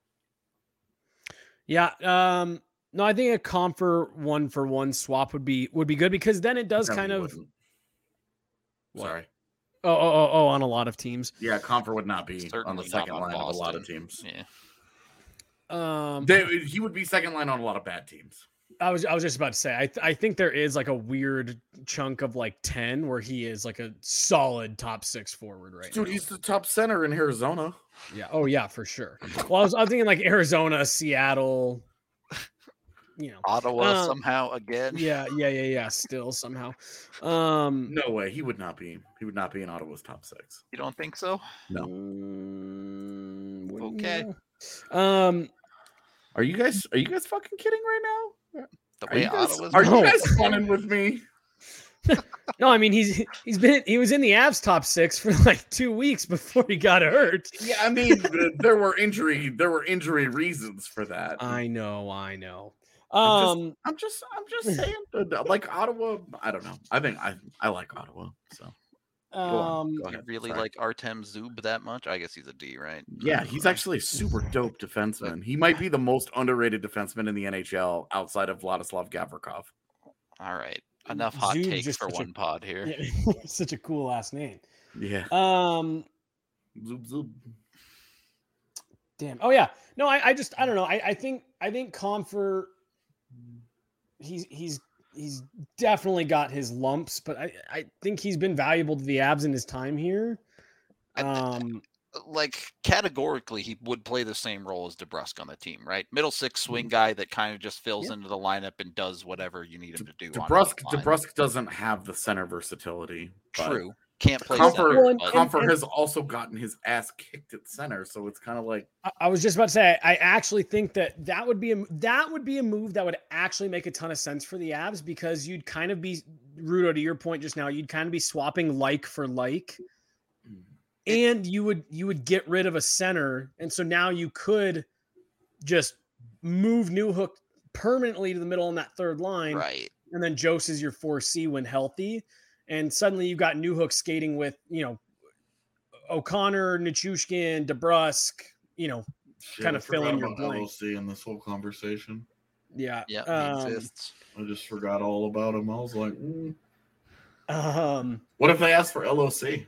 Yeah. Um. No, I think a Compher one for one swap would be would be good because then it does No, kind you of. wouldn't. What? Sorry. Oh, oh, oh, oh, on a lot of teams. Yeah, Compher would not be on Certainly the not second on line of a lot Boston. of teams. Yeah. Um, They, he would be second line on a lot of bad teams. I was I was just about to say I th- I think there is like a weird chunk of like ten where he is like a solid top six forward right Dude, now. he's the top center in Arizona. Yeah. Oh yeah, for sure. Well, I was, I was thinking like Arizona, Seattle. You know, Ottawa Uh, somehow again. yeah, yeah, yeah, yeah. Still somehow. Um, No way. He would not be. He would not be in Ottawa's top six. You don't think so? No. mm, wouldn't Okay. know. Um, Are you guys? Are you guys fucking kidding right now? The Are way you guys, Ottawa's are you No. guys funning with me? no, I mean he's he's been he was in the Avs top six for like two weeks before he got hurt. Yeah, I mean, there were injury. There were injury reasons for that. I know, I know. I'm Um, I'm just, I'm just saying, uh, like Ottawa. I don't know. I think I, I like Ottawa. So go on. um, Go You ahead. really Sorry. like Artem Zub that much? I guess he's a D, right? Yeah, he's actually a super dope defenseman. He might be the most underrated defenseman in the N H L outside of Vladislav Gavrikov. All right. Enough hot Zub's takes just for such a- one pod here. yeah, such a cool last name. Yeah. Um, Zoop, zoop. damn. Oh yeah. No, I, I just I don't know. I, I think I think Compher. He's he's he's definitely got his lumps, but I, I think he's been valuable to the Abs in his time here. Um, Like categorically, he would play the same role as DeBrusk on the team, right? Middle six Mm-hmm. swing guy that kind of just fills into the lineup and does whatever you need him to do. on DeBrusk, that line. DeBrusk doesn't have the center versatility. but True. Can't play Comfort, center, Well, and- but- and- Comfort has also gotten his ass kicked at center, so it's kind of like I, I was just about to say I actually think that that would be a that would be a move that would actually make a ton of sense for the Avs because you'd kind of be Rudo to your point just now. You'd kind of be swapping like for like. And you would you would get rid of a center, and so now you could just move Newhook permanently to the middle on that third line, right. and then Jose is your four C when healthy, and suddenly you've got Newhook skating with you know O'Connor, Nichushkin, DeBrusk, you know, kind of filling your blank. L O C in this whole conversation. Yeah, Yeah, um, he exists. I just forgot all about him. I was like, mm. um, what if they asked for L O C?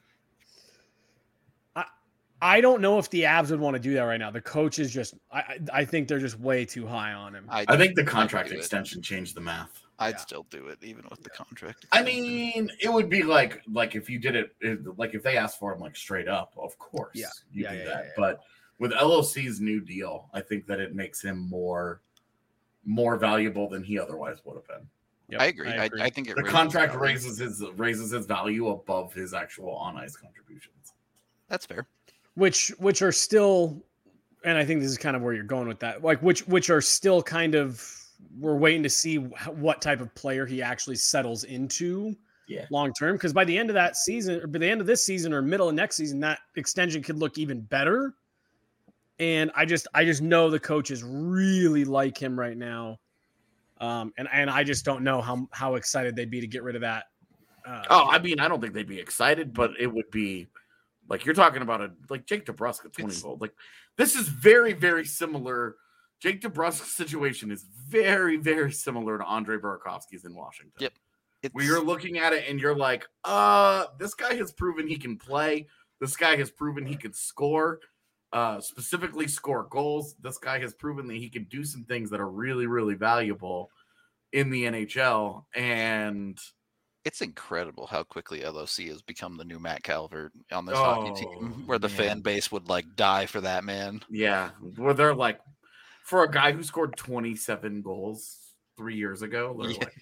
I don't know if the Avs would want to do that right now. The coach is just, I, I I think they're just way too high on him. I'd, I think the I'd contract do it. extension changed the math. I'd yeah. still do it, even with the contract. I extension. mean, it would be like like if you did it, if- like if they asked for him like straight up, of course, Yeah. you Yeah, do yeah, that. yeah, yeah. But with L O C's new deal, I think that it makes him more more valuable than he otherwise would have been. Yep, I agree. I, I think it The raises contract value. raises his raises his value above his actual on ice contributions. That's fair. Which which are still, and I think this is kind of where you're going with that. Like which which are still kind of, we're waiting to see what type of player he actually settles into. Yeah. Long term, because by the end of that season, or by the end of this season, or middle of next season, that extension could look even better. And I just, I just know the coaches really like him right now, um, and and I just don't know how how excited they'd be to get rid of that. Uh, Oh, I mean, I don't think they'd be excited, but it would be like you're talking about a like Jake DeBrusk twenty gold. Like this is very, very similar. Jake DeBrusk's situation is very, very similar to Andre Burakovsky's in Washington. Yep. It's, Where you're looking at it and you're like, uh, this guy has proven he can play. This guy has proven he can score, uh, specifically score goals. This guy has proven that he can do some things that are really, really valuable in the N H L. And it's incredible how quickly L O C has become the new Matt Calvert on this Oh, hockey team, where the man. fan base would like die for that man. yeah, where they're like, for a guy who scored twenty-seven goals three years ago, they're Yeah. like,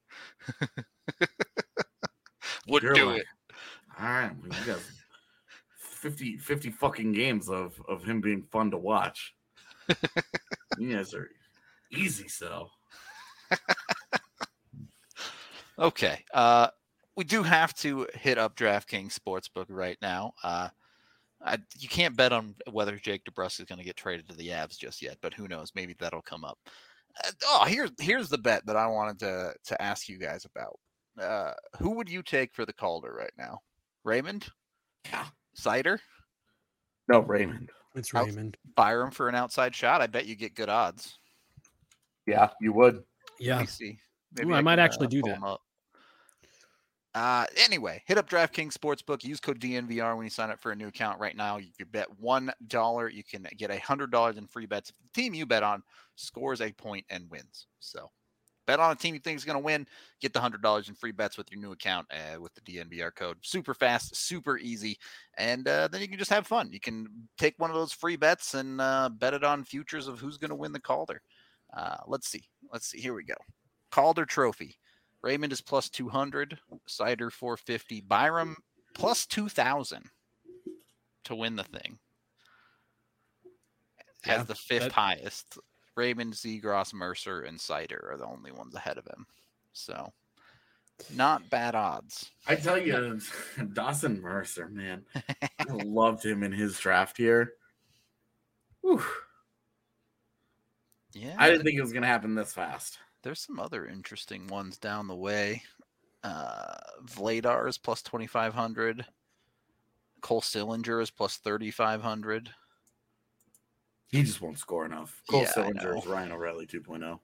Would You're do like, it. all right, well, you got fifty, fifty fucking games of, of him being fun to watch. You guys are easy sell. Okay. Uh, we do have to hit up DraftKings Sportsbook right now. Uh, I, you can't bet on whether Jake DeBrusk is going to get traded to the Avs just yet, but who knows? Maybe that'll come up. Uh, oh, here's here's the bet that I wanted to to ask you guys about. Uh, who would you take for the Calder right now? Raymond? Yeah. Cider? No, Raymond. it's Out- Raymond. Byram for an outside shot? I bet you get good odds. Yeah, you would. Let Yeah, me see. Ooh, I might can, actually do pull that. 'em up. Uh, anyway, hit up DraftKings Sportsbook. Use code D N V R when you sign up for a new account right now. You can bet one dollar. You can get one hundred dollars in free bets if the team you bet on scores a point and wins. So bet on a team you think is going to win. Get the one hundred dollars in free bets with your new account uh, with the D N V R code. Super fast, super easy. And uh, then you can just have fun. You can take one of those free bets and uh, bet it on futures of who's going to win the Calder. Uh, let's see. Let's see. Here we go. Calder Trophy. Raymond is plus two hundred. Cider four fifty. Byram plus two thousand to win the thing. As Yeah, the fifth that- highest. Raymond, Zegras, Mercer, and Cider are the only ones ahead of him. So, not bad odds. I tell you, Dawson Mercer, man, I loved him in his draft year. Whew. Yeah. I didn't think it was going to happen this fast. There's some other interesting ones down the way. Uh, Vladar is plus twenty-five hundred. Cole Sillinger is plus thirty-five hundred. He just won't score enough. Cole Yeah, I Sillinger know. is Ryan O'Reilly two point oh.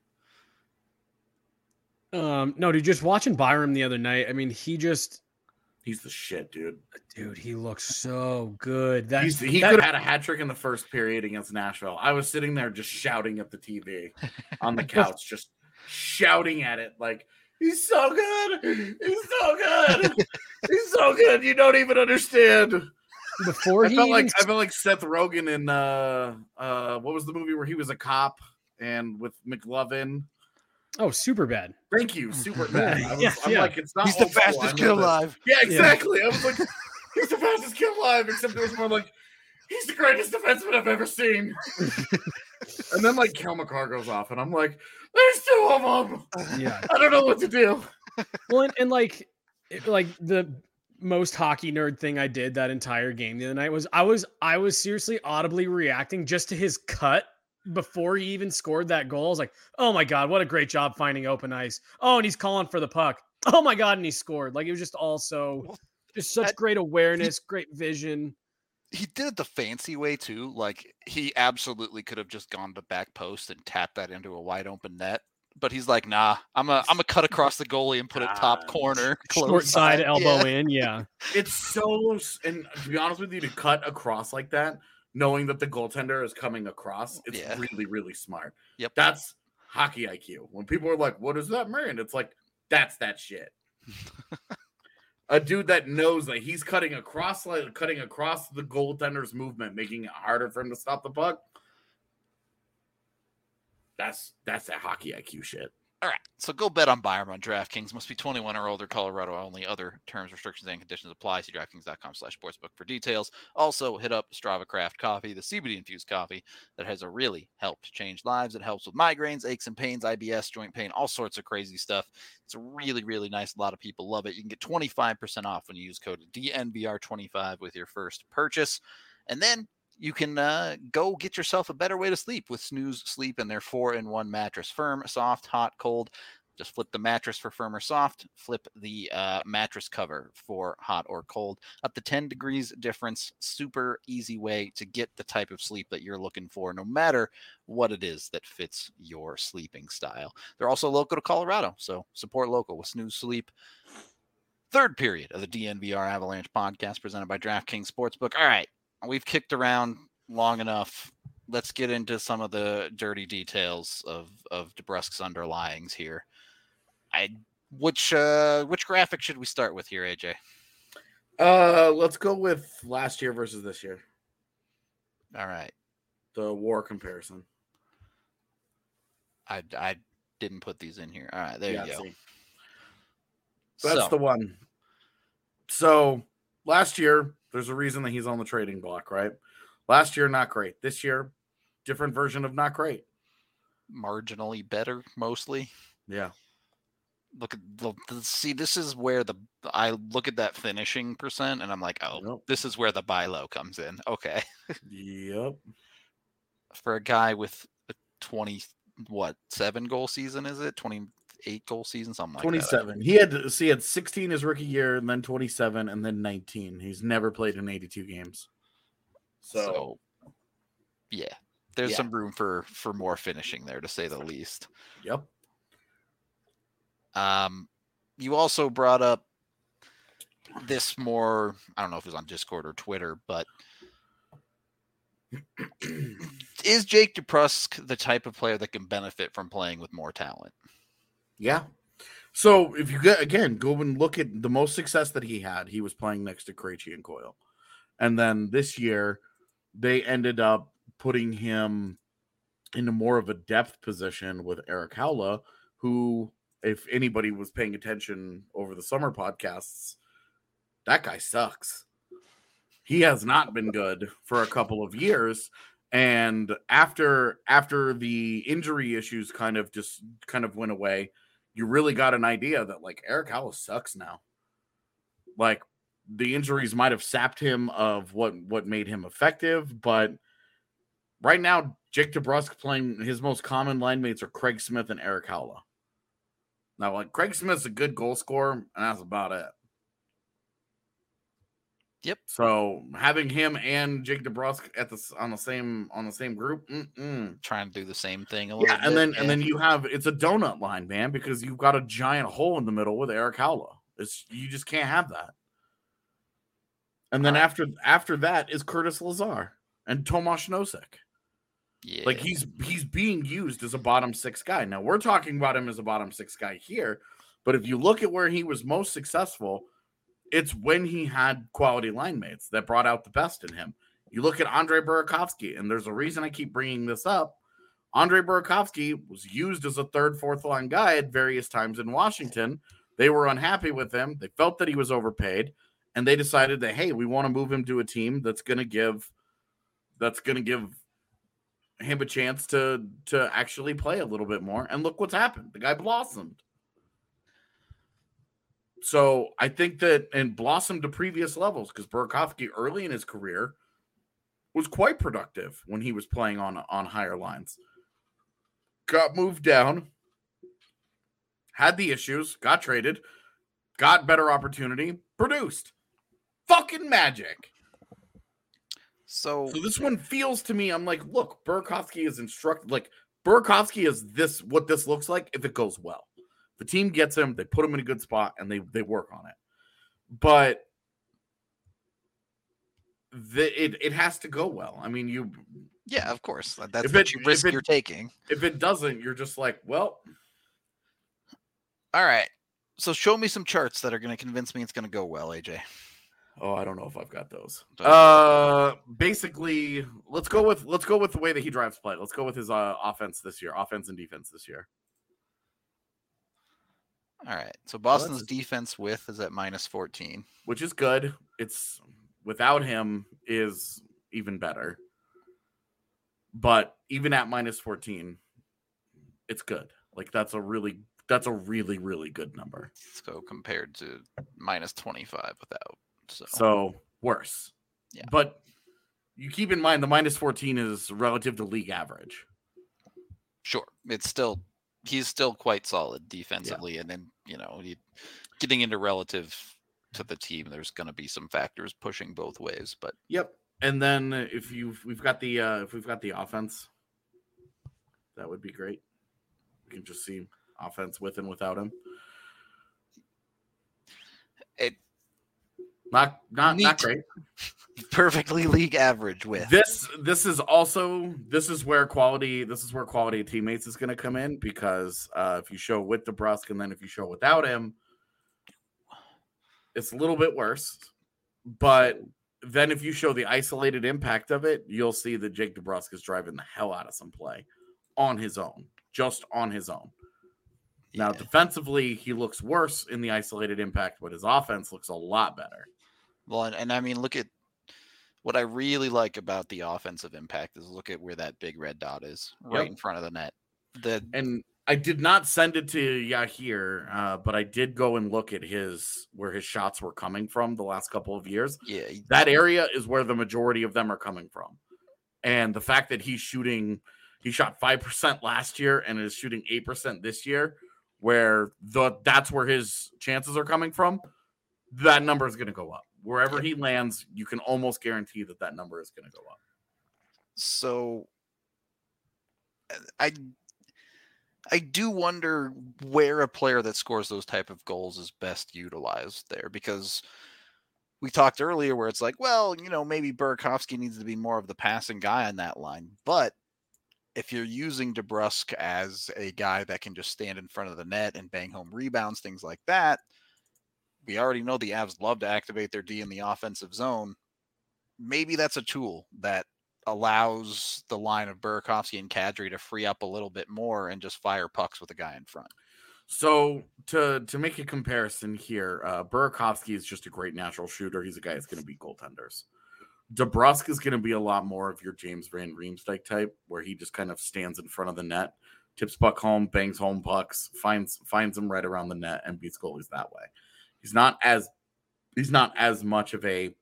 Um, no, dude, just watching Byram the other night. I mean, he just, He's the shit, dude. dude, he looks so good. That He's, he that- could have had a hat trick in the first period against Nashville. I was sitting there just shouting at the T V on the couch, just shouting at it like, he's so good. He's so good. He's so good. You don't even understand. before I he felt even like I felt like Seth Rogen in uh uh what was the movie where he was a cop and with McLovin. oh, super bad. Thank you, super bad. I was, Yeah, I'm yeah. like, it's not He's the old school, I fastest know kid this. alive. Yeah, exactly. I was like, he's the fastest kid alive, except it was more like, he's the greatest defenseman I've ever seen. And then like Cal McCarr goes off, and I'm like, there's two of them. Yeah. I don't know what to do. Well, and, and like, it- like the most hockey nerd thing I did that entire game the other night was I was I was seriously audibly reacting just to his cut before he even scored that goal. I was like, oh my god, what a great job finding open ice. Oh, and he's calling for the puck. Oh my god, and he scored. Like it was just also just such that- great awareness, great vision. He did it the fancy way too. Like he absolutely could have just gone to back post and tapped that into a wide open net. But he's like, nah, I'm a I'm a cut across the goalie and put it top God. corner, close Short side elbow Yeah. in, yeah. It's so, and to be honest with you, to cut across like that, knowing that the goaltender is coming across, it's Yeah. really, really smart. Yep. That's hockey I Q. When people are like, what does that mean? It's like, that's that shit. A dude that knows that he's cutting across, like cutting across the goaltender's movement, making it harder for him to stop the puck. That's that's that hockey I Q shit. All right, so go bet on Byram on DraftKings. Must be twenty-one or older, Colorado only. Other terms, restrictions, and conditions apply. See DraftKings.com slash sportsbook for details. Also, hit up Strava Craft Coffee, the C B D-infused coffee that has a really helped change lives. It helps with migraines, aches and pains, I B S, joint pain, all sorts of crazy stuff. It's really, really nice. A lot of people love it. You can get twenty-five percent off when you use code D N V R twenty-five with your first purchase. And then you can uh, go get yourself a better way to sleep with Snooze Sleep and their four in one mattress. Firm, soft, hot, cold. Just flip the mattress for firm or soft. Flip the uh, mattress cover for hot or cold. Up to ten degrees difference. Super easy way to get the type of sleep that you're looking for, no matter what it is that fits your sleeping style. They're also local to Colorado, so support local with Snooze Sleep. Third period of the D N V R Avalanche podcast presented by DraftKings Sportsbook. All right. We've kicked around long enough. Let's get into some of the dirty details of, of DeBrusk's underlyings here. I which uh, which graphic should we start with here, A J? Uh, let's go with last year versus this year. All right. The WAR comparison. I, I didn't put these in here. All right, there yeah, you go. See. That's so, the one. So last year, there's a reason that he's on the trading block, right? Last year, not great. This year, different version of not great. Marginally better, mostly. Yeah. Look at the, the see. This is where the I look at that finishing percent, and I'm like, oh, Yep. This is where the buy low comes in. Okay. Yep. For a guy with a twenty, what seven goal season is it? twenty-eight goal season, something like twenty-seven. He had see, he had sixteen his rookie year, and then twenty-seven, and then nineteen. He's never played in eighty-two games. So, so yeah, there's yeah. some room for for more finishing there, to say the least. Yep. Um, you also brought up this more. I don't know if it was on Discord or Twitter, but is Jake DeBrusk the type of player that can benefit from playing with more talent? Yeah. So if you get again, go and look at the most success that he had, he was playing next to Krejci and Coyle. And then this year they ended up putting him into more of a depth position with Eric Howla, who, if anybody was paying attention over the summer podcasts, that guy sucks. He has not been good for a couple of years. And after after the injury issues kind of just kind of went away, you really got an idea that, like, Eric Howla sucks now. Like, the injuries might have sapped him of what, what made him effective, but right now, Jake DeBrusk playing, his most common line mates are Craig Smith and Eric Howla. Now, like, Craig Smith's a good goal scorer, and that's about it. Yep. So having him and Jake DeBrusk at the on the same on the same group, mm-mm. trying to do the same thing a little yeah, bit. and then yeah. and then you have it's a donut line, man, because you've got a giant hole in the middle with Eric Howla. It's you just can't have that. And then All right. after after that is Curtis Lazar and Tomas Nosek. Yeah. Like he's he's being used as a bottom six guy. Now we're talking about him as a bottom six guy here, but if you look at where he was most successful, it's when he had quality line mates that brought out the best in him. You look at Andre Burakovsky, and there's a reason I keep bringing this up. Andre Burakovsky was used as a third, fourth line guy at various times in Washington. They were unhappy with him. They felt that he was overpaid, and they decided that, hey, we want to move him to a team that's going to give that's going to give him a chance to to actually play a little bit more. And look what's happened. The guy blossomed. So I think that and blossomed to previous levels because Burakovsky early in his career was quite productive when he was playing on, on higher lines. Got moved down, had the issues, got traded, got better opportunity, produced. Fucking magic. So, so this one feels to me, I'm like, look, Burakovsky is instructed. Like, Burakovsky is this what this looks like if it goes well. The team gets him, they put him in a good spot, and they, they work on it. But the, it it has to go well. I mean, you... Yeah, of course. That's if what it, you risk if it, you're taking. If it doesn't, you're just like, well... All right. So show me some charts that are going to convince me it's going to go well, A J. Oh, I don't know if I've got those. Uh, basically, let's go with let's go with the way that he drives play. Let's go with his uh, offense this year, offense and defense this year. All right. So Boston's defense width is at minus fourteen, which is good. It's without him is even better. But even at minus fourteen, it's good. Like that's a really that's a really really good number. So compared to minus twenty-five without. So, so worse. Yeah. But you keep in mind the minus fourteen is relative to league average. Sure. It's still he's still quite solid defensively, yeah. and then you know, he, getting into relative to the team, there's going to be some factors pushing both ways. But yep. And then if you we've got the uh, if we've got the offense, that would be great. We can just see offense with and without him. It not not neat. Not great. Perfectly league average with this. This is also this is where quality. This is where quality of teammates is going to come in because uh, if you show with DeBrusk and then if you show without him, it's a little bit worse. But then if you show the isolated impact of it, you'll see that Jake DeBrusk is driving the hell out of some play on his own, just on his own. Yeah. Now, defensively, he looks worse in the isolated impact, but his offense looks a lot better. Well, and, and I mean, look at what I really like about the offensive impact is look at where that big red dot is right yep. in front of the net. The and I did not send it to Yahir, uh, but I did go and look at his where his shots were coming from the last couple of years. Yeah, that area is where the majority of them are coming from, and the fact that he's shooting, he shot five percent last year and is shooting eight percent this year, where the that's where his chances are coming from. That number is going to go up. Wherever he lands, you can almost guarantee that that number is going to go up. So, I I do wonder where a player that scores those type of goals is best utilized there, because we talked earlier where it's like, well, you know, maybe Burakovsky needs to be more of the passing guy on that line. But if you're using DeBrusk as a guy that can just stand in front of the net and bang home rebounds, things like that, we already know the Avs love to activate their D in the offensive zone. Maybe that's a tool that allows the line of Burakovsky and Kadri to free up a little bit more and just fire pucks with a guy in front. So to to make a comparison here, uh, Burakovsky is just a great natural shooter. He's a guy that's going to beat goaltenders. DeBrusk is going to be a lot more of your James Van Riemsdyk type, where he just kind of stands in front of the net, tips puck home, bangs home pucks, finds finds them right around the net, and beats goalies that way. He's not as he's not as much of a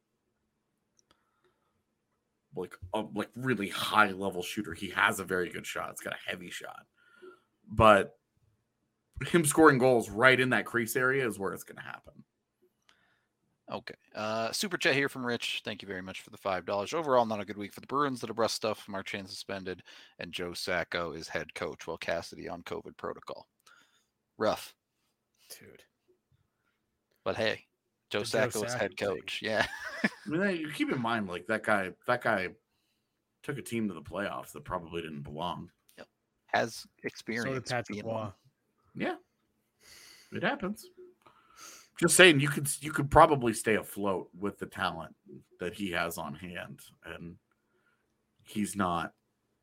like a like really high level shooter. He has a very good shot. It's got a heavy shot, but him scoring goals right in that crease area is where it's going to happen. Okay. Uh, super chat here from Rich. Thank you very much for the five dollars. Overall, not a good week for the Bruins. The DeBrusk stuff, Marchand suspended, and Joe Sacco is head coach while Cassidy on COVID protocol. Rough. Dude. But hey, Joe Sacco is head coach. Thing. Yeah. I mean, you keep in mind, like that guy, that guy took a team to the playoffs that probably didn't belong. Yep. Has experience. So did Patrick Waugh. Yeah. It happens. Just saying, you could you could probably stay afloat with the talent that he has on hand, and he's not.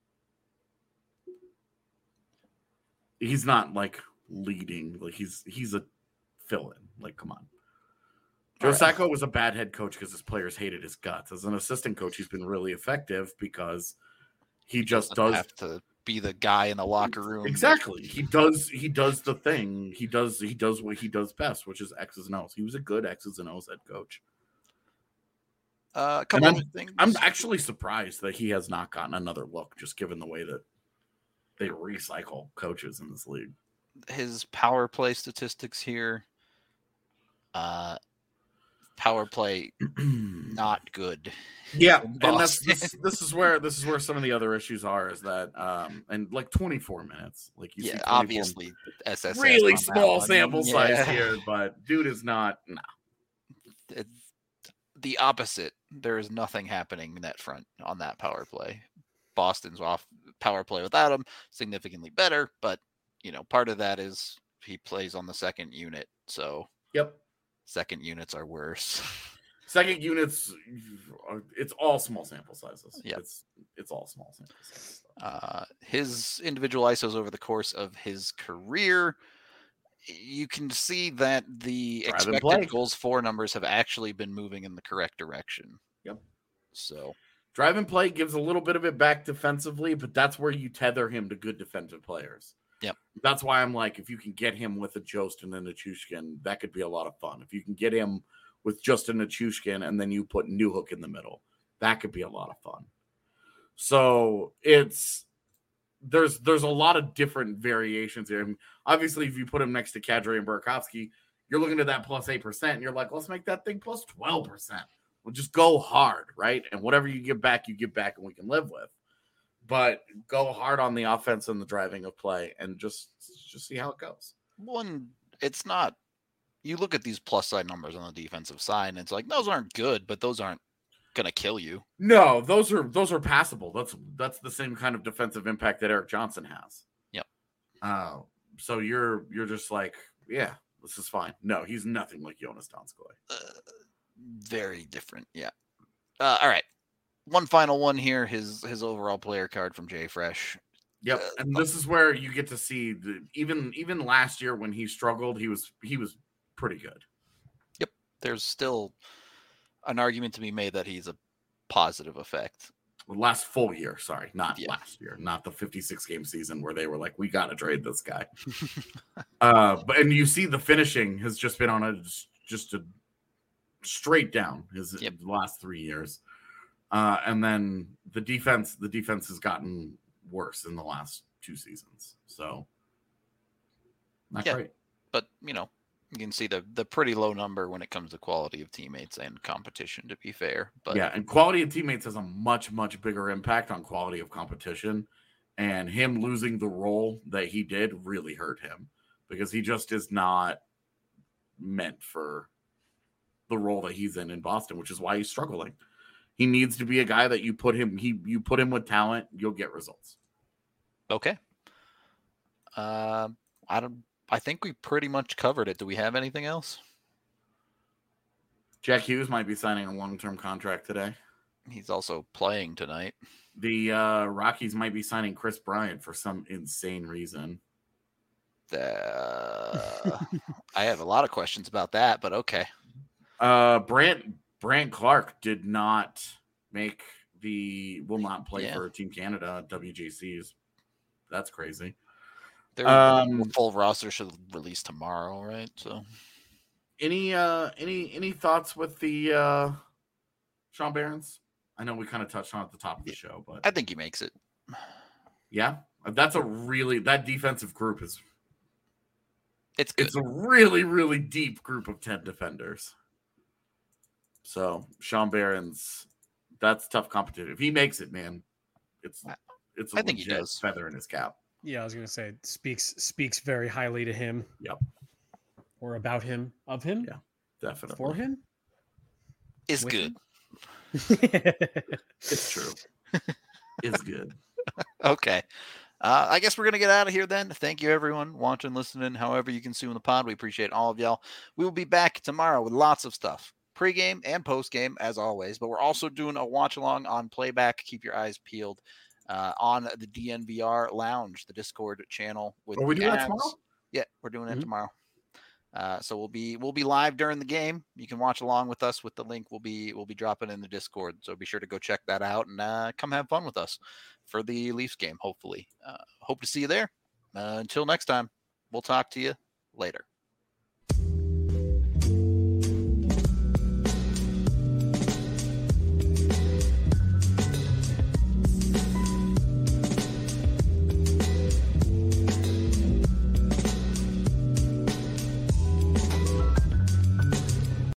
He's not like leading, like he's he's a fill-in. Like, come on. Joe Sacco was a bad head coach because his players hated his guts. As an assistant coach, he's been really effective because he just does have to be the guy in the locker room. Exactly. He does he does the thing. He does he does what he does best, which is X's and O's. He was a good X's and O's head coach. Uh, a couple I'm, of things. I'm actually surprised that he has not gotten another look, just given the way that they recycle coaches in this league. His power play statistics here. Uh power play not good. Yeah, and that's this, this is where this is where some of the other issues are, is that um and like twenty-four minutes, like you yeah, see obviously S S S really small one. sample yeah. size here, but dude is not no. It's the opposite. There is nothing happening in that front on that power play. Boston's off power play without him, significantly better, but you know, part of that is he plays on the second unit, so yep. Second units are worse. Second units, it's all small sample sizes. Yeah, it's it's all small sample sizes. Uh, his individual I S Os over the course of his career you can see that the Drive and play. expected goals for numbers have actually been moving in the correct direction. Yep. So drive and play gives a little bit of it back defensively, but that's where you tether him to good defensive players. Yep. That's why I'm like, if you can get him with a Jostin and a Chushkin, that could be a lot of fun. If you can get him with just a Nichushkin and then you put Newhook in the middle, that could be a lot of fun. So it's there's there's a lot of different variations here. And obviously, if you put him next to Kadri and Burakovsky, you're looking at that plus eight percent, and you're like, let's make that thing plus twelve percent. We'll just go hard, right? And whatever you give back, you give back, and we can live with. But go hard on the offense and the driving of play, and just just see how it goes. One, it's not. You look at these plus side numbers on the defensive side, and it's like those aren't good, but those aren't gonna kill you. No, those are those are passable. That's that's the same kind of defensive impact that Erik Johnson has. Yep. Uh, so you're you're just like, yeah, this is fine. No, he's nothing like Jonas Donskoy. Uh, very different. Yeah. Uh, all right. One final one here. His his overall player card from Jay Fresh. Yep. Uh, and this is where you get to see the, even even last year when he struggled, he was he was pretty good. Yep. There's still an argument to be made that he's a positive effect. Last full year, sorry, not Yeah. last year, not the fifty-six game season where they were like, we got to trade this guy. uh, but and you see the finishing has just been on a just a straight down his Yep. last three years, uh, and then the defense, the defense has gotten worse in the last two seasons. So not Yeah. great. But you know, you can see the the pretty low number when it comes to quality of teammates and competition, to be fair. But Yeah, and quality of teammates has a much, much bigger impact on quality of competition. And him losing the role that he did really hurt him because he just is not meant for the role that he's in in Boston, which is why he's struggling. He needs to be a guy that you put him, he you put him with talent, you'll get results. okay. Um, I don't. I think we pretty much covered it. Do we have anything else? Jack Hughes might be signing a long-term contract today. He's also playing tonight. The uh, Rockies might be signing Chris Bryant for some insane reason. Uh, I have a lot of questions about that, but okay. Uh, Brant Brant Clark did not make the will not play Yeah. for Team Canada W G Cs. That's crazy. Their Um, full roster should release tomorrow, right? So Any uh any any thoughts with the uh Sean Barons? I know we kind of touched on it at the top of the show, but I think he makes it. yeah, that's a really that defensive group is It's good. it's a really really deep group of ten defenders. So Sean Barons, that's tough competition. If he makes it, man, it's it's a I think he legit does. feather in his cap. Yeah, I was gonna say it speaks speaks very highly to him. Yep. Or about him, of him, Yeah, definitely. for him. It's With good. It's true. It's good. Okay. Uh, I guess we're going to get out of here then. Thank you, everyone, watching, listening, however you consume the pod. We appreciate all of y'all. We will be back tomorrow with lots of stuff, pregame and postgame, as always. But we're also doing a watch along on playback. Keep your eyes peeled uh, on the D N V R Lounge, the Discord channel. With Are we the doing that Avs. tomorrow? Yeah, we're doing it Mhm. tomorrow. Uh, so we'll be we'll be live during the game. You can watch along with us with the link. We'll be we'll be dropping in the Discord. So be sure to go check that out and uh, come have fun with us for the Leafs game. Hopefully, uh, hope to see you there. Uh, until next time, we'll talk to you later.